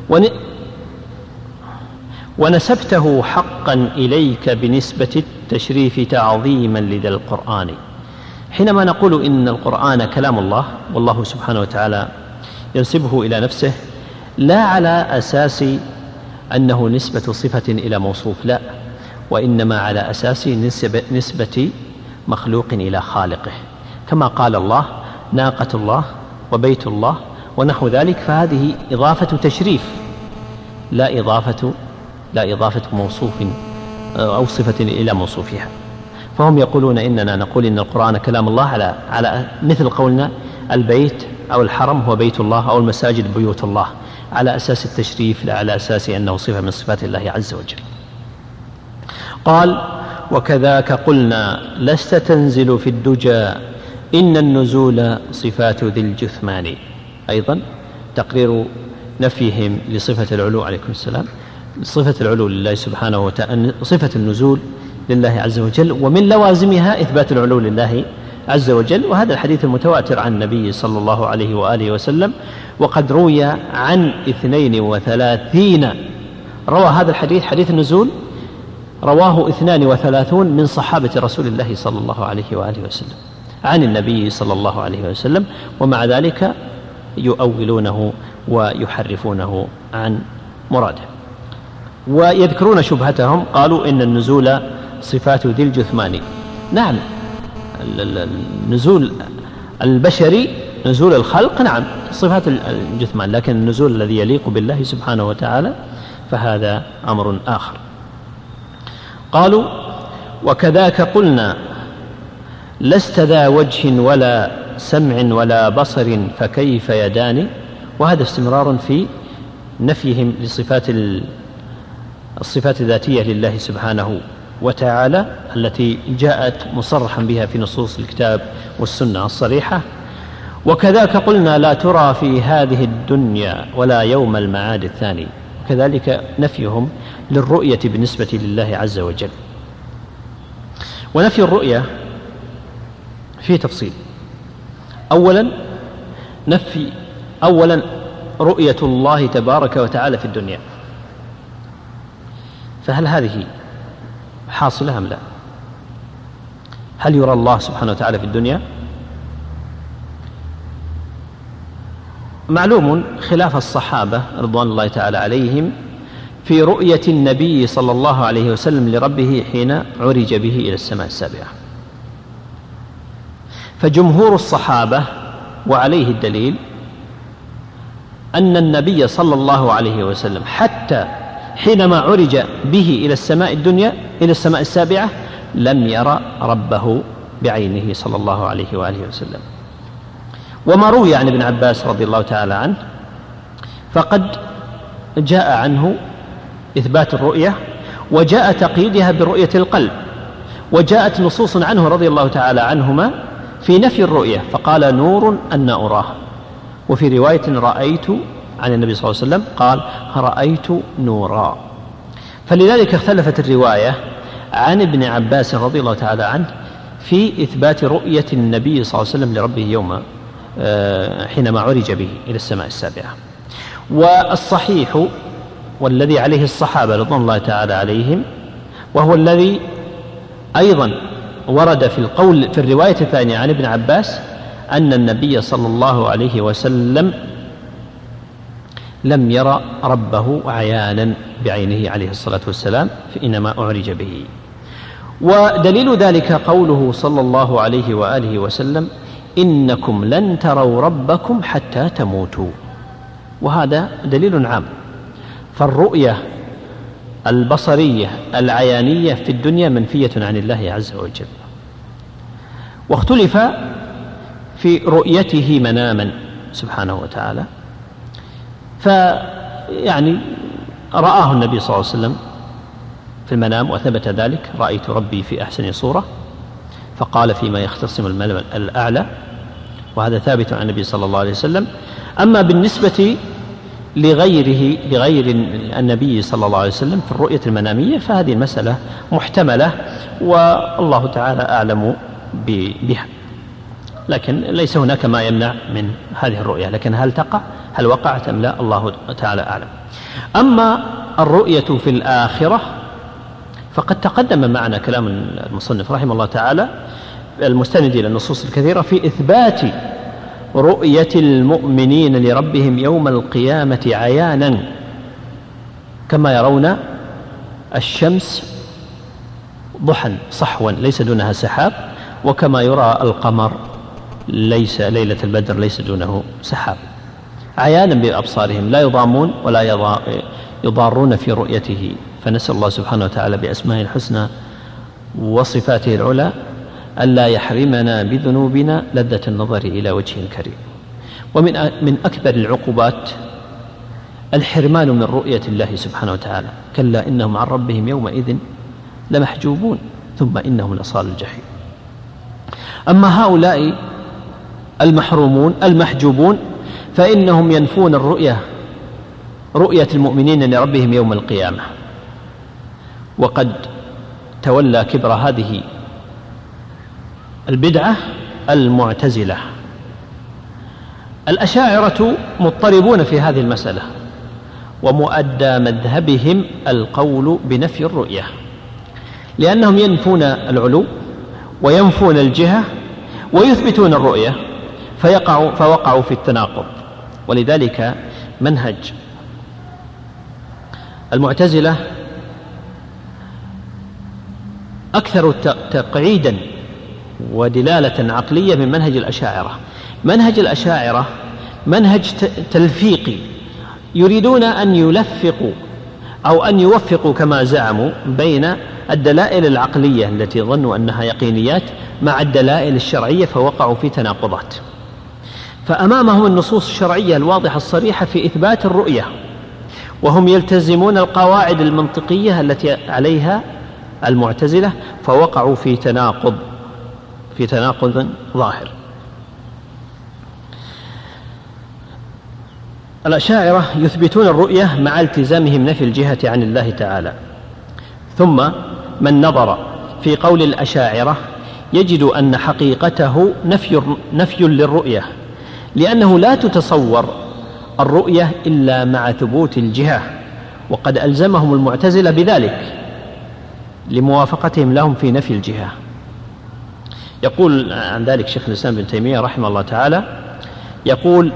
ونسبته حقا إليك بنسبة التشريف تعظيما لذا القرآن. حينما نقول إن القرآن كلام الله، والله سبحانه وتعالى ينسبه إلى نفسه، لا على أساس أنه نسبة صفة إلى موصوف، لا، وإنما على أساس نسبة مخلوق إلى خالقه، كما قال الله: ناقة الله وبيت الله ونحو ذلك، فهذه إضافة تشريف لا إضافة موصوف أو صفة إلى موصوفها. فهم يقولون إننا نقول إن القرآن كلام الله على مثل قولنا البيت أو الحرم هو بيت الله أو المساجد بيوت الله، على أساس التشريف لا على أساس أنه صفة من صفات الله عز وجل. قال: وكذاك قلنا لست تنزل في الدجى إن النزول صفات ذي الجثمان. أيضا تقرير نفيهم لصفة العلو عليكم السلام، صفة العلو لله سبحانه وتعالى، صفة النزول لله عز وجل، ومن لوازمها إثبات العلو لله عز وجل. وهذا الحديث المتواتر عن النبي صلى الله عليه وآله وسلم، وقد روي عن 32 روى هذا الحديث، حديث النزول، رواه 32 من صحابة رسول الله صلى الله عليه وآله وسلم عن النبي صلى الله عليه وسلم، ومع ذلك يؤولونه ويحرفونه عن مراده. ويذكرون شبهتهم، قالوا إن النزول صفات ذي الجثمان. نعم، النزول البشري، نزول الخلق، نعم صفات الجثمان، لكن النزول الذي يليق بالله سبحانه وتعالى فهذا أمر آخر. قالوا: وكذاك قلنا لست ذا وجه ولا سمع ولا بصر فكيف يدان. وهذا استمرار في نفيهم الصفات الذاتية لله سبحانه وتعالى التي جاءت مصرحا بها في نصوص الكتاب والسنة الصريحة. وكذاك قلنا لا ترى في هذه الدنيا ولا يوم المعاد الثاني. كذلك نفيهم للرؤية بالنسبة لله عز وجل. ونفي الرؤية فيه تفصيل. أولا رؤية الله تبارك وتعالى في الدنيا، فهل هذه حاصلة أم لا؟ هل يرى الله سبحانه وتعالى في الدنيا؟ معلوم خلاف الصحابة رضوان الله تعالى عليهم في رؤية النبي صلى الله عليه وسلم لربه حين عرج به إلى السماء السابعة. فجمهور الصحابة وعليه الدليل أن النبي صلى الله عليه وسلم حتى حينما عرج به إلى السماء الدنيا إلى السماء السابعة لم يرى ربه بعينه صلى الله عليه وآله وسلم. وما روي عن ابن عباس رضي الله تعالى عنه فقد جاء عنه إثبات الرؤية، وجاء تقييدها برؤية القلب، وجاءت نصوص عنه رضي الله تعالى عنهما في نفي الرؤية، فقال: نور أن أراه. وفي رواية رأيت عن النبي صلى الله عليه وسلم قال: رأيت نورا. فلذلك اختلفت الرواية عن ابن عباس رضي الله تعالى عنه في إثبات رؤية النبي صلى الله عليه وسلم لربه يوم حينما عرج به إلى السماء السابعة. والصحيح والذي عليه الصحابة رضوان الله تعالى عليهم، وهو الذي أيضا ورد في القول في الرواية الثانية عن ابن عباس، أن النبي صلى الله عليه وسلم لم يرى ربه عيانا بعينه عليه الصلاة والسلام حينما أعرج به. ودليل ذلك قوله صلى الله عليه وآله وسلم: إنكم لن تروا ربكم حتى تموتوا. وهذا دليل عام. فالرؤية البصرية العيانية في الدنيا منفية عن الله عز وجل. واختلف في رؤيته مناما سبحانه وتعالى، فيعني رآه النبي صلى الله عليه وسلم في المنام وثبت ذلك: رأيت ربي في أحسن صورة، فقال فيما يختصم الملأ الأعلى، وهذا ثابت عن النبي صلى الله عليه وسلم. أما بالنسبة لغير النبي صلى الله عليه وسلم في الرؤية المنامية فهذه المسألة محتملة والله تعالى أعلم بها، لكن ليس هناك ما يمنع من هذه الرؤية، لكن هل وقعت أم لا الله تعالى أعلم. أما الرؤية في الآخرة فقد تقدم معنا كلام المصنف رحمه الله تعالى المستند إلى النصوص الكثيرة في إثبات رؤية المؤمنين لربهم يوم القيامة عيانا، كما يرون الشمس ضحى صحوا ليس دونها سحاب، وكما يرى القمر ليس ليلة البدر ليس دونه سحاب، عيانا بأبصارهم لا يضامون ولا يضارون في رؤيته. فنسأل الله سبحانه وتعالى بأسمائه الحسنى وصفاته العلى ألا يحرمنا بذنوبنا لذة النظر إلى وجهه الكريم. ومن أكبر العقوبات الحرمان من رؤية الله سبحانه وتعالى، كلا إنهم عن ربهم يومئذ لمحجوبون ثم إنهم لصال الجحيم. أما هؤلاء المحرومون المحجوبون فإنهم ينفون رؤية المؤمنين لربهم يوم القيامة. وقد تولى كبر هذه البدعة المعتزلة. الأشاعرة مضطربون في هذه المسألة، ومؤدى مذهبهم القول بنفي الرؤية، لأنهم ينفون العلو وينفون الجهة ويثبتون الرؤية، فوقعوا في التناقض. ولذلك منهج المعتزلة أكثر تقعيدا ودلالة عقلية من منهج الأشاعرة. منهج الأشاعرة منهج تلفيقي، يريدون أن يلفقوا أو أن يوفقوا كما زعموا بين الدلائل العقلية التي ظنوا أنها يقينيات مع الدلائل الشرعية، فوقعوا في تناقضات. فأمامهم النصوص الشرعية الواضحة الصريحة في إثبات الرؤية، وهم يلتزمون القواعد المنطقية التي عليها المعتزلة، فوقعوا في تناقض ظاهر. الأشاعرة يثبتون الرؤية مع التزامهم نفي الجهة عن الله تعالى. ثم من نظر في قول الأشاعرة يجد أن حقيقته نفي للرؤية، لأنه لا تتصور الرؤية إلا مع ثبوت الجهة، وقد ألزمهم المعتزلة بذلك لموافقتهم لهم في نفي الجهة. يقول عن ذلك شيخ الإسلام ابن تيمية رحمه الله تعالى، يقول: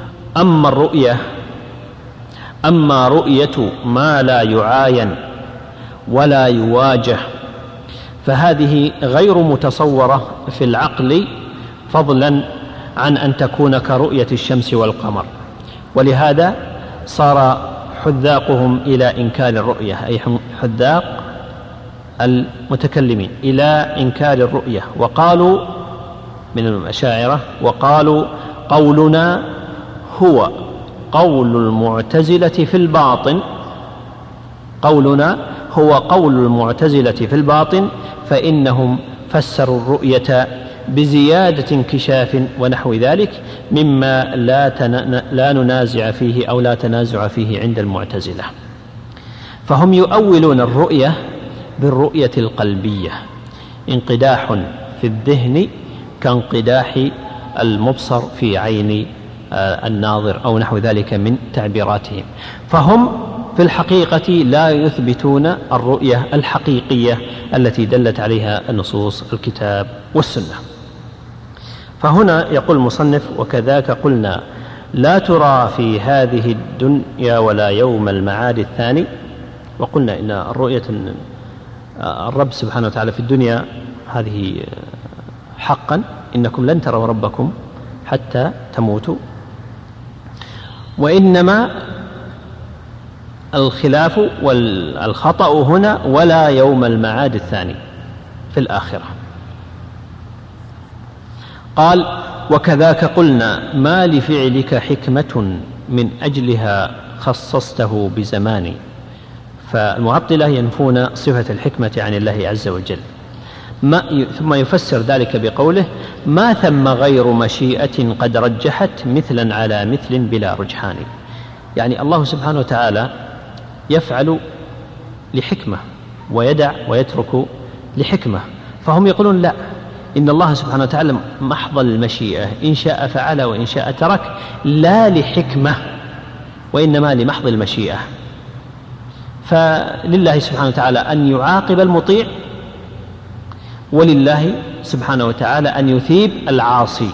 أما رؤية ما لا يعاين ولا يواجه فهذه غير متصورة في العقل، فضلا عن أن تكون كرؤية الشمس والقمر. ولهذا صار حذاقهم إلى إنكار الرؤية، أي حذاق المتكلمين إلى إنكار الرؤية، وقالوا من الأشاعرة وقالوا: قولنا هو قول المعتزلة في الباطن، قولنا هو قول المعتزلة في الباطن، فإنهم فسروا الرؤية بزيادة انكشاف ونحو ذلك مما لا ننازع فيه أو لا تنازع فيه عند المعتزلة. فهم يؤولون الرؤية بالرؤية القلبية، انقداح في الذهن كانقداح المبصر في عين الناظر أو نحو ذلك من تعبيراتهم. فهم في الحقيقة لا يثبتون الرؤية الحقيقية التي دلت عليها النصوص الكتاب والسنة. فهنا يقول المصنف: وكذاك قلنا لا ترى في هذه الدنيا ولا يوم المعاد الثاني. وقلنا إن الرؤية الرب سبحانه وتعالى في الدنيا هذه حقا، إنكم لن تروا ربكم حتى تموتوا، وإنما الخلاف والخطأ هنا ولا يوم المعاد الثاني في الآخرة. قال: وكذاك قلنا ما لفعلك حكمة من أجلها خصصته بزمان. فالمعطلة ينفون صفة الحكمة عن الله عز وجل. ثم يفسر ذلك بقوله: ما ثم غير مشيئة قد رجحت مثلا على مثل بلا رجحان. يعني الله سبحانه وتعالى يفعل لحكمة ويدع ويترك لحكمة، فهم يقولون لا، إن الله سبحانه وتعالى محض المشيئة، إن شاء فعل وإن شاء ترك، لا لحكمة وإنما لمحض المشيئة. فلله سبحانه وتعالى أن يعاقب المطيع، ولله سبحانه وتعالى أن يثيب العاصي،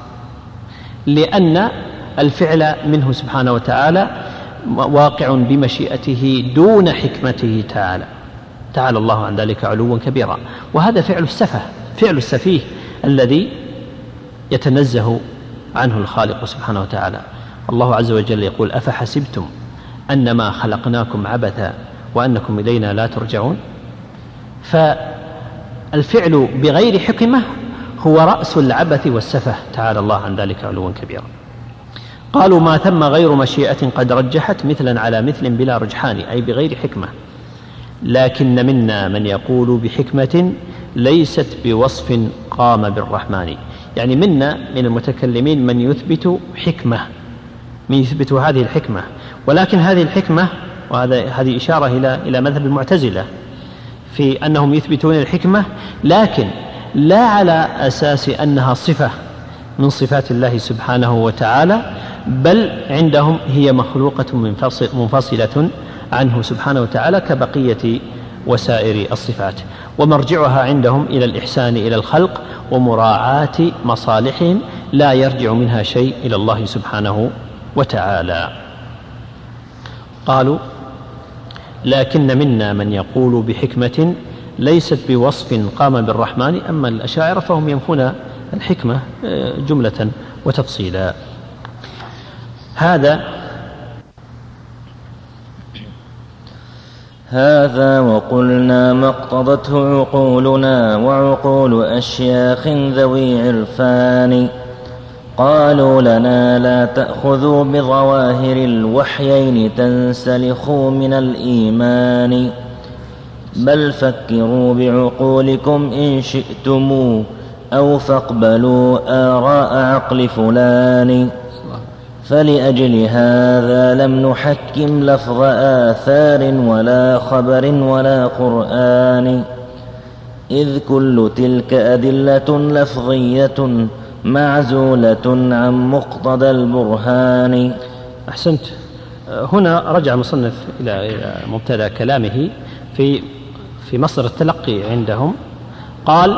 لأن الفعل منه سبحانه وتعالى واقع بمشيئته دون حكمته تعالى الله عن ذلك علوا كبيرا. وهذا فعل السفيه الذي يتنزه عنه الخالق سبحانه وتعالى. الله عز وجل يقول: أفحسبتم أنما خلقناكم عبثا وأنكم إلينا لا ترجعون. فلله سبحانه وتعالى أن يعاقب المطيع، ولله سبحانه وتعالى أن يثيب العاصي، لأن الفعل منه سبحانه وتعالى واقع بمشيئته دون حكمته وهذا فعل السفيه الذي يتنزه عنه الخالق سبحانه وتعالى. الله عز وجل يقول: أفحسبتم أنما خلقناكم عبثا الفعل بغير حكمة هو رأس العبث والسفه، تعالى الله عن ذلك علوا كبيرا. قالوا ما ثم غير مشيئة قد رجحت مثلا على مثل بلا رجحان، أي بغير حكمة. لكن منا من يقول بحكمة ليست بوصف قام بالرحمن، يعني منا من المتكلمين من يثبت حكمة، من يثبت هذه الحكمة، ولكن هذه الحكمة، وهذه إشارة إلى مذهب المعتزلة في أنهم يثبتون الحكمة لكن لا على أساس أنها صفة من صفات الله سبحانه وتعالى، بل عندهم هي مخلوقة منفصلة عنه سبحانه وتعالى كبقية وسائر الصفات، ومرجعها عندهم إلى الإحسان إلى الخلق ومراعاة مصالحهم، لا يرجع منها شيء إلى الله سبحانه وتعالى. قالوا لكن منا من يقول بحكمة ليست بوصف قام بالرحمن. أما الأشاعرة فهم ينفون الحكمة جملة وتفصيلا. هذا وقلنا ما اقتضته عقولنا وعقول أشياخ ذوي عرفان. قالوا لنا لا تأخذوا بظواهر الوحيين تنسلخوا من الإيمان، بل فكروا بعقولكم إن شئتم أو فاقبلوا آراء عقل فلان. فلأجل هذا لم نحكم لفظ آثار ولا خبر ولا قرآن، إذ كل تلك أدلة لفظية معزولة عن مقتضى البرهان. أحسنت. هنا رجع المصنف إلى مبتدأ كلامه في مصدر التلقي عندهم. قال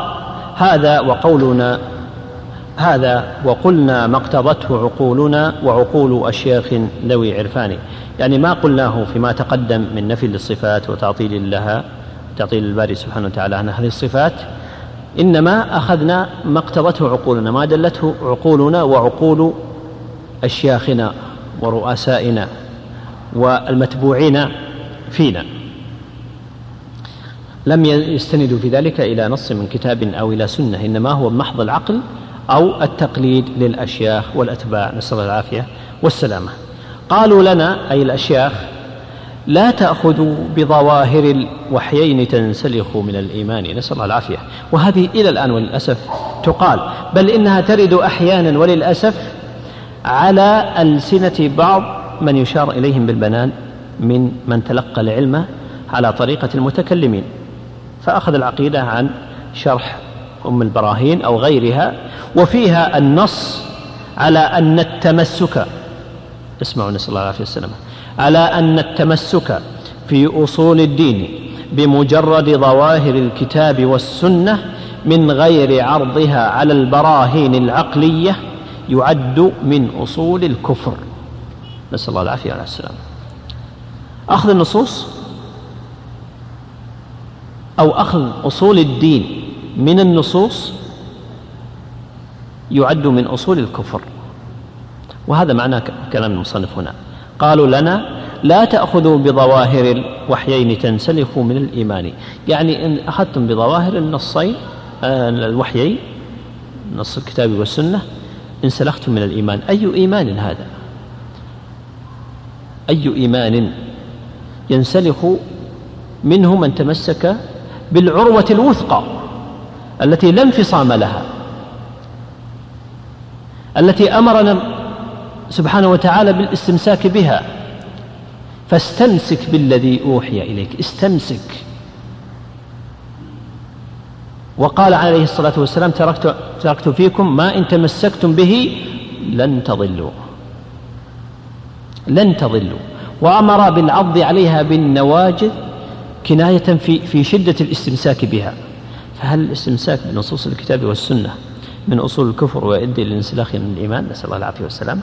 هذا وقلنا ما اقتضته عقولنا وعقول أشياخ ذوي عرفان، يعني ما قلناه فيما تقدم من نفي للصفات وتعطيل لها، تعطيل الباري سبحانه وتعالى عن هذه الصفات، إنما أخذنا ما اقتضته عقولنا، ما دلته عقولنا وعقول أشياخنا ورؤسائنا والمتبوعين فينا. لم يستندوا في ذلك إلى نص من كتاب أو إلى سنة، إنما هو محض العقل أو التقليد للأشياخ والأتباع، نسأل الله العافية والسلامة. قالوا لنا أي الأشياخ لا تأخذوا بظواهر الوحيين تنسلخوا من الإيمان، نسأل الله العافية. وهذه إلى الآن وللأسف تقال، بل إنها ترد أحيانا وللأسف على ألسنة بعض من يشار إليهم بالبنان من تلقى العلم على طريقة المتكلمين، فأخذ العقيدة عن شرح أم البراهين أو غيرها، وفيها النص على أن التمسك، اسمعوا نسأل الله العافية والسلامة، على أن التمسك في أصول الدين بمجرد ظواهر الكتاب والسنة من غير عرضها على البراهين العقلية يعد من أصول الكفر، نسأل الله العافية والسلامة. أخذ النصوص أو أخذ أصول الدين من النصوص يعد من أصول الكفر، وهذا معنى كلام المصنف هنا. قالوا لنا لا تأخذوا بظواهر الوحيين تنسلخوا من الإيمان، يعني إن أخذتم بظواهر النصين الوحيين، نص الكتاب والسنة، انسلختم من الإيمان. أي إيمان هذا؟ أي إيمان ينسلخ منه من تمسك بالعروة الوثقى التي لا انفصام لها، التي أمرنا سبحانه وتعالى بالاستمساك بها، فاستمسك بالذي أوحي إليك، استمسك. وقال عليه الصلاة والسلام تركت فيكم ما إن تمسكتم به لن تضلوا، لن تضلوا. وأمر بالعض عليها بالنواجذ كناية في شدة الاستمساك بها. فهل الاستمساك بنصوص الكتاب والسنة من أصول الكفر ويؤدي للانسلاخ من الإيمان؟ نسأل الله العافية والسلامة.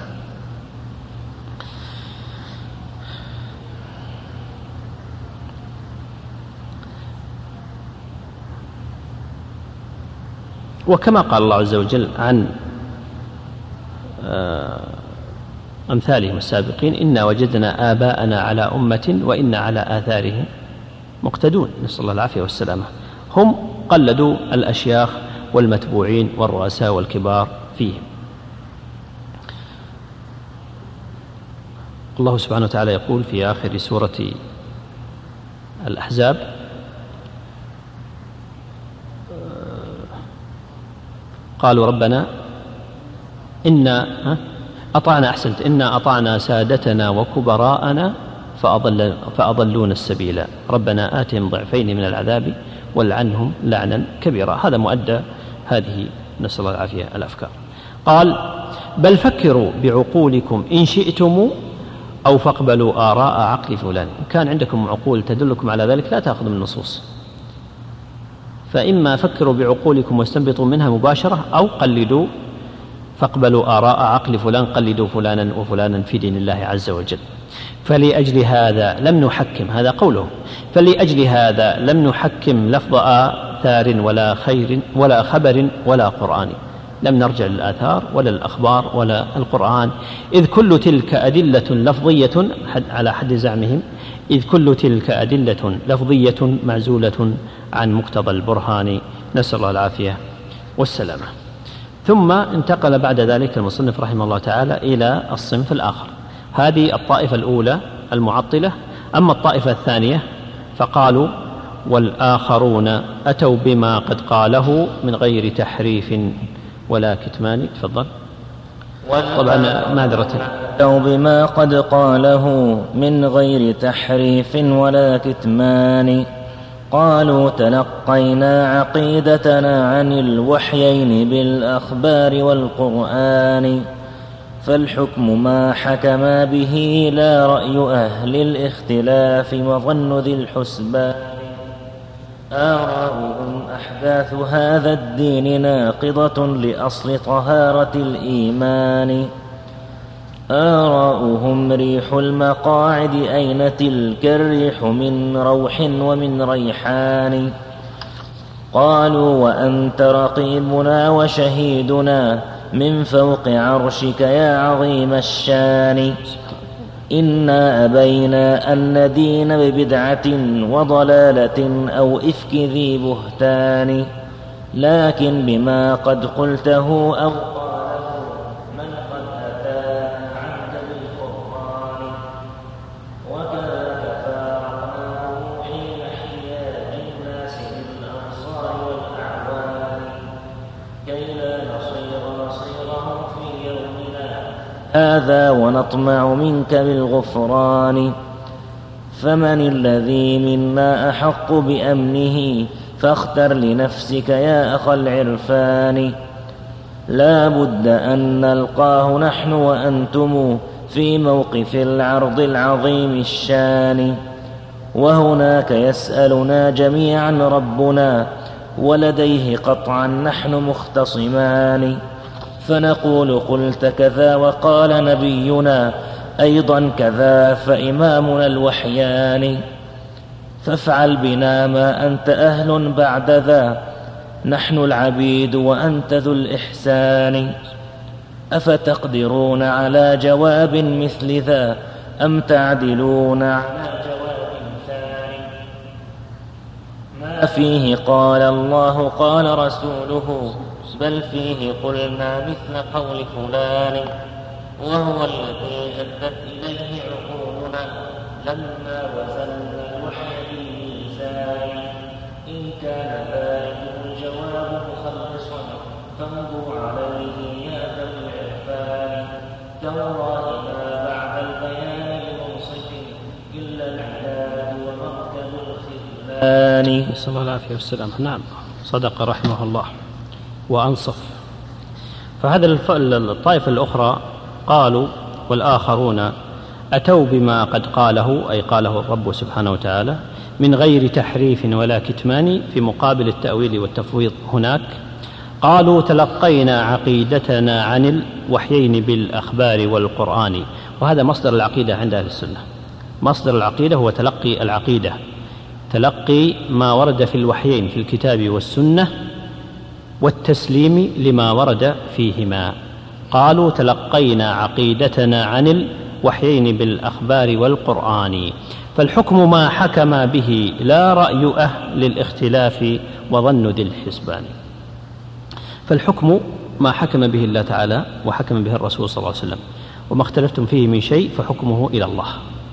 وكما قال الله عز وجل عن أمثالهم السابقين: إنا وجدنا آباءنا على أمة وإنا على آثارهم مقتدون، نسأل الله العافية والسلامة. هم قلدوا الأشياخ والمتبوعين والرؤساء والكبار فيهم. الله سبحانه وتعالى يقول في آخر سورة الأحزاب: قالوا ربنا إنا أطعنا سادتنا وكبراءنا فأضلونا السبيل ربنا آتهم ضعفين من العذاب والعنهم لعنا كبيرا. هذا مؤدى هذه، نسأل الله العافية، الأفكار. قال: بل فكروا بعقولكم إن شئتم أو فاقبلوا آراء عقل فلان. إن كان عندكم عقول تدلكم على ذلك لا تأخذوا من النصوص، فإما فكروا بعقولكم واستنبطوا منها مباشرة، أو قلدوا فاقبلوا آراء عقل فلان، قلدوا فلانا وفلانا في دين الله عز وجل. فلأجل هذا لم نحكم، هذا قوله، فلأجل هذا لم نحكم لفظ آثار ولا خير ولا خبر ولا قرآن، لم نرجع للآثار ولا الأخبار ولا القرآن، إذ كل تلك أدلة لفظية على حد زعمهم، إذ كل تلك أدلة لفظية معزولة عن مقتضى البرهان، نسأل الله العافية والسلامة. ثم انتقل بعد ذلك المصنف رحمه الله تعالى إلى الصنف الآخر. هذه الطائفة الأولى المعطلة. أما الطائفة الثانية فقالوا: والآخرون أتوا بما قد قاله من غير تحريف ولا كتمان. تفضل. طبعا معذرة. أتوا بما قد قاله من غير تحريف ولا كتمان، قالوا تلقينا عقيدتنا عن الوحيين بالأخبار والقرآن، فالحكم ما حكما به لا رأي أهل الاختلاف وظن ذي الحسبان، آراؤهم أحداث هذا الدين ناقضة لأصل طهارة الإيمان، آراؤهم ريح المقاعد أين تلك الريح من روح ومن ريحان، قالوا وأنت رقيبنا وشهيدنا من فوق عرشك يا عظيم الشان، إنا أبينا أن ندين ببدعة وضلالة أو إفك ذي بهتان، لكن بما قد قلته أو قاله من قد أتى عنك بالقرآن، وكذلك فارقناه حين احتياج الناس بالأنصار والأعوان، كي لا نصيرهم في يومنا هذا ونطمع منك بالغفران، فمن الذي منا أحق بأمنه فاختر لنفسك يا أخ العرفان، لا بد أن نلقاه نحن وأنتم في موقف العرض العظيم الشان، وهناك يسألنا جميعا ربنا ولديه قطعا نحن مختصمان، فنقول قلت كذا وقال نبينا أيضا كذا فإمامنا الوحيان، فافعل بنا ما أنت أهل بعد ذا، نحن العبيد وأنت ذو الإحسان، أفتقدرون على جواب مثل ذا أم تعدلون على جواب ثاني، ما فيه قال الله قال رسوله بل فيه قلنا مثل قول فلان، وهو الذي أدت إليه عقولنا لما وزلنا الوحي بالميزان، إن كان ذلك الجواب مخلصا فامضوا عليه يا ذا العرفان، تالله ما بعد البيان لمنصف إلا العناد ومركب الخذلان، نسأل الله العافية والسلام. نعم، صدق رحمه الله وأنصف. فهذا الطائفة الأخرى قالوا: والآخرون أتوا بما قد قاله، أي قاله الرب سبحانه وتعالى، من غير تحريف ولا كتمان، في مقابل التأويل والتفويض هناك. قالوا تلقينا عقيدتنا عن الوحيين بالأخبار والقرآن. وهذا مصدر العقيدة عند أهل السنة. مصدر العقيدة هو تلقي العقيدة، تلقي ما ورد في الوحيين في الكتاب والسنة والتسليم لما ورد فيهما. قالوا تلقينا عقيدتنا عن الوحيين بالأخبار والقرآن، فالحكم ما حكم به لا رأي أهل الاختلاف وظن ذي الحسبان. فالحكم ما حكم به الله تعالى وحكم به الرسول صلى الله عليه وسلم، وما اختلفتم فيه من شيء فحكمه إلى الله.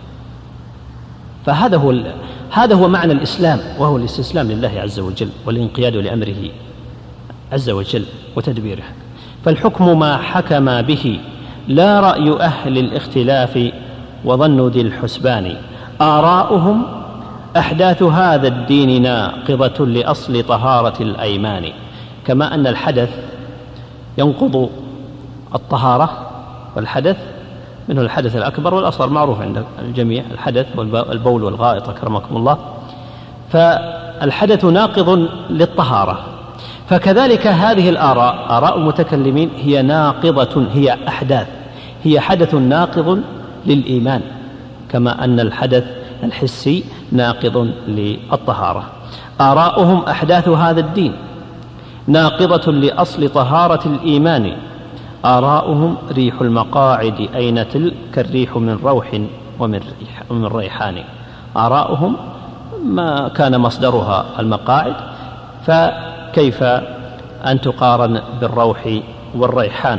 هذا هو معنى الإسلام، وهو الاستسلام لله عز وجل والانقياد لأمره عز وجل وتدبيره. فالحكم ما حكم به، لا رأي أهل الاختلاف وظن ذي الحسبان. آراؤهم أحداث هذا الدين ناقضة لأصل طهارة الأيمان. كما أن الحدث ينقض الطهارة، والحدث منه الحدث الأكبر والأصغر معروف عند الجميع، الحدث والبول والغائط أكرمكم الله، فالحدث ناقض للطهارة. فكذلك هذه الآراء، آراء المتكلمين، هي ناقضة، هي أحداث، هي حدث ناقض للإيمان، كما أن الحدث الحسي ناقض للطهارة. آراؤهم أحداث هذا الدين ناقضة لأصل طهارة الإيمان. آراؤهم ريح المقاعد أين تلك الريح من روح ومن ريحان. آراؤهم ما كان مصدرها المقاعد، فكيف أن تقارن بالروح والريحان؟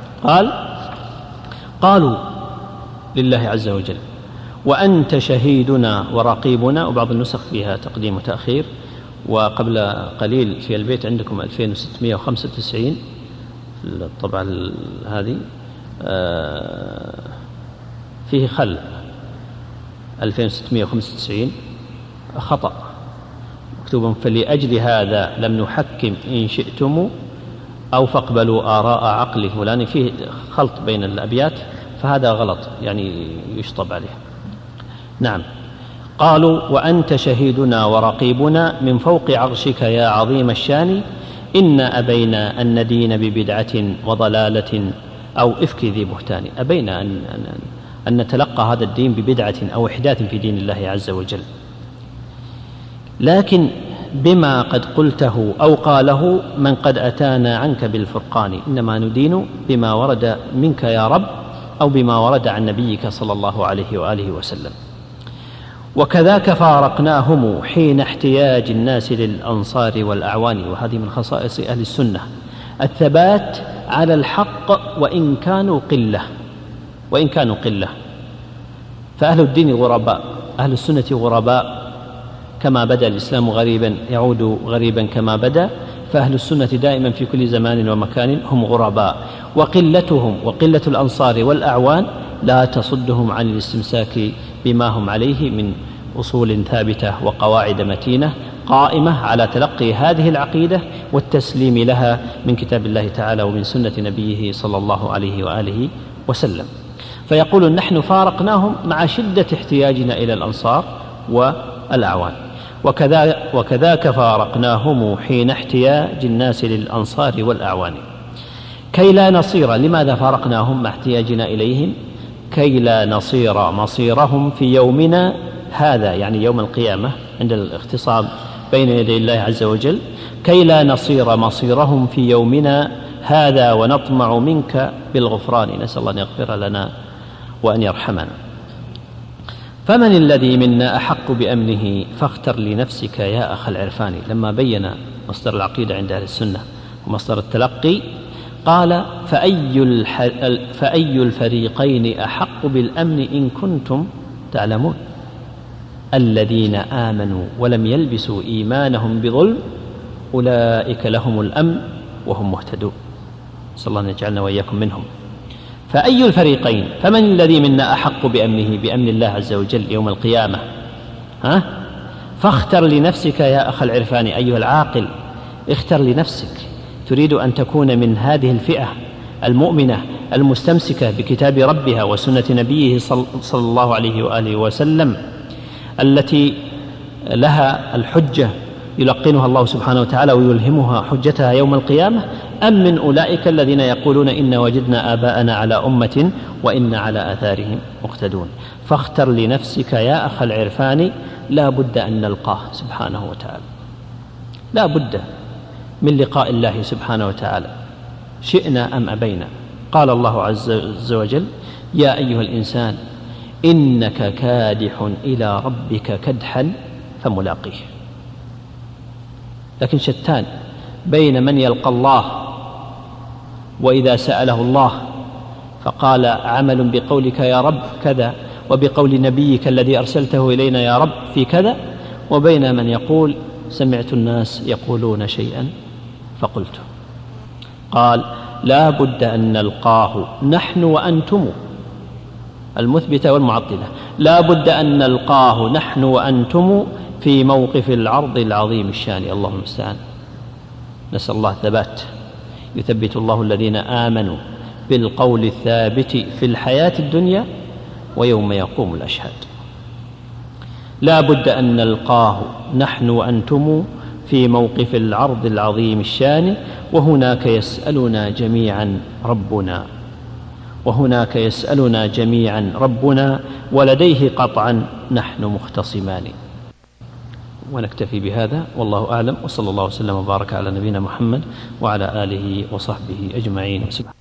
قالوا لله عز وجل وأنت شهيدنا ورقيبنا، وبعض النسخ فيها تقديم وتأخير، وقبل قليل في البيت عندكم 2695 في الطبعة هذه فيه خل 2695 خطأ مكتوب فلأجل هذا لم نحكم إن شئتم أو فاقبلوا آراء عقله فلان، فيه خلط بين الأبيات فهذا غلط يعني يشطب عليه. نعم. قالوا وأنت شهيدنا ورقيبنا من فوق عرشك يا عظيم الشان، إنا أبينا أن ندين ببدعة وضلالة أو إفك ذي بهتان. أبينا أن نتلقى هذا الدين ببدعة أو إحداث في دين الله عز وجل، لكن بما قد قلته أو قاله من قد أتانا عنك بالفرقان، إنما ندين بما ورد منك يا رب أو بما ورد عن نبيك صلى الله عليه وآله وسلم. وكذاك فارقناهم حين احتياج الناس للأنصار والأعوان. وهذه من خصائص أهل السنة الثبات على الحق وإن كانوا قلة. فأهل الدين غرباء، أهل السنة غرباء، كما بدأ الإسلام غريبا يعود غريبا كما بدأ، فأهل السنة دائما في كل زمان ومكان هم غرباء، وقلتهم وقلة الأنصار والأعوان لا تصدهم عن الاستمساك بما هم عليه من أصول ثابتة وقواعد متينة قائمة على تلقي هذه العقيدة والتسليم لها من كتاب الله تعالى ومن سنة نبيه صلى الله عليه وآله وسلم. فيقول نحن فارقناهم مع شدة احتياجنا إلى الأنصار والأعوان. وكذاك فارقناهم حين احتياج الناس للأنصار والأعوان كي لا نصير. لماذا فارقناهم مع احتياجنا إليهم؟ كي لا نصير مصيرهم في يومنا هذا، يعني يوم القيامة عند الاختصام بين يدي الله عز وجل، كي لا نصير مصيرهم في يومنا هذا ونطمع منك بالغفران. نسأل الله أن يغفر لنا وأن يرحمنا. فمن الذي منا أحق بأمنه فاختر لنفسك يا أخ العرفان. لما بين مصدر العقيدة عند أهل السنة ومصدر التلقي قال فأي الفريقين أحق بالأمن إن كنتم تعلمون. الذين آمنوا ولم يلبسوا إيمانهم بظلم أولئك لهم الأمن وهم مهتدون. صلى الله أن يجعلنا وإياكم منهم. فأي الفريقين، فمن الذي منا أحق بأمنه بأمن الله عز وجل يوم القيامة؟ فاختر لنفسك يا أخ العرفان. أيها العاقل اختر لنفسك، تريد أن تكون من هذه الفئة المؤمنة المستمسكة بكتاب ربها وسنة نبيه صلى الله عليه وآله وسلم التي لها الحجة يلقنها الله سبحانه وتعالى ويلهمها حجتها يوم القيامة، أم من أولئك الذين يقولون إن وجدنا آباءنا على أمة وإن على آثارهم مقتدون؟ فاختر لنفسك يا أخ العرفان. لا بد أن نلقاه سبحانه وتعالى، لا بد من لقاء الله سبحانه وتعالى شئنا أم أبينا. قال الله عز وجل يا أيها الإنسان إنك كادح إلى ربك كدحا فملاقيه. لكن شتان بين من يلقى الله وإذا سأله الله فقال عمل بقولك يا رب كذا وبقول نبيك الذي أرسلته إلينا يا رب في كذا، وبين من يقول سمعت الناس يقولون شيئا فقلته. قال لا بد أن نلقاه نحن وأنتم، المثبتة والمعطلة، لا بد أن نلقاه نحن وأنتم في موقف العرض العظيم الشان. اللهم المستعان. نسأل الله الثبات، يثبت الله الذين آمنوا بالقول الثابت في الحياة الدنيا ويوم يقوم الأشهاد. لا بد أن نلقاه نحن وأنتم في موقف العرض العظيم الشان، وهناك يسألنا جميعا ربنا، وهناك يسألنا جميعا ربنا، ولديه قطعا نحن مختصمان. ونكتفي بهذا والله أعلم، وصلى الله وسلم وبارك على نبينا محمد وعلى آله وصحبه أجمعين.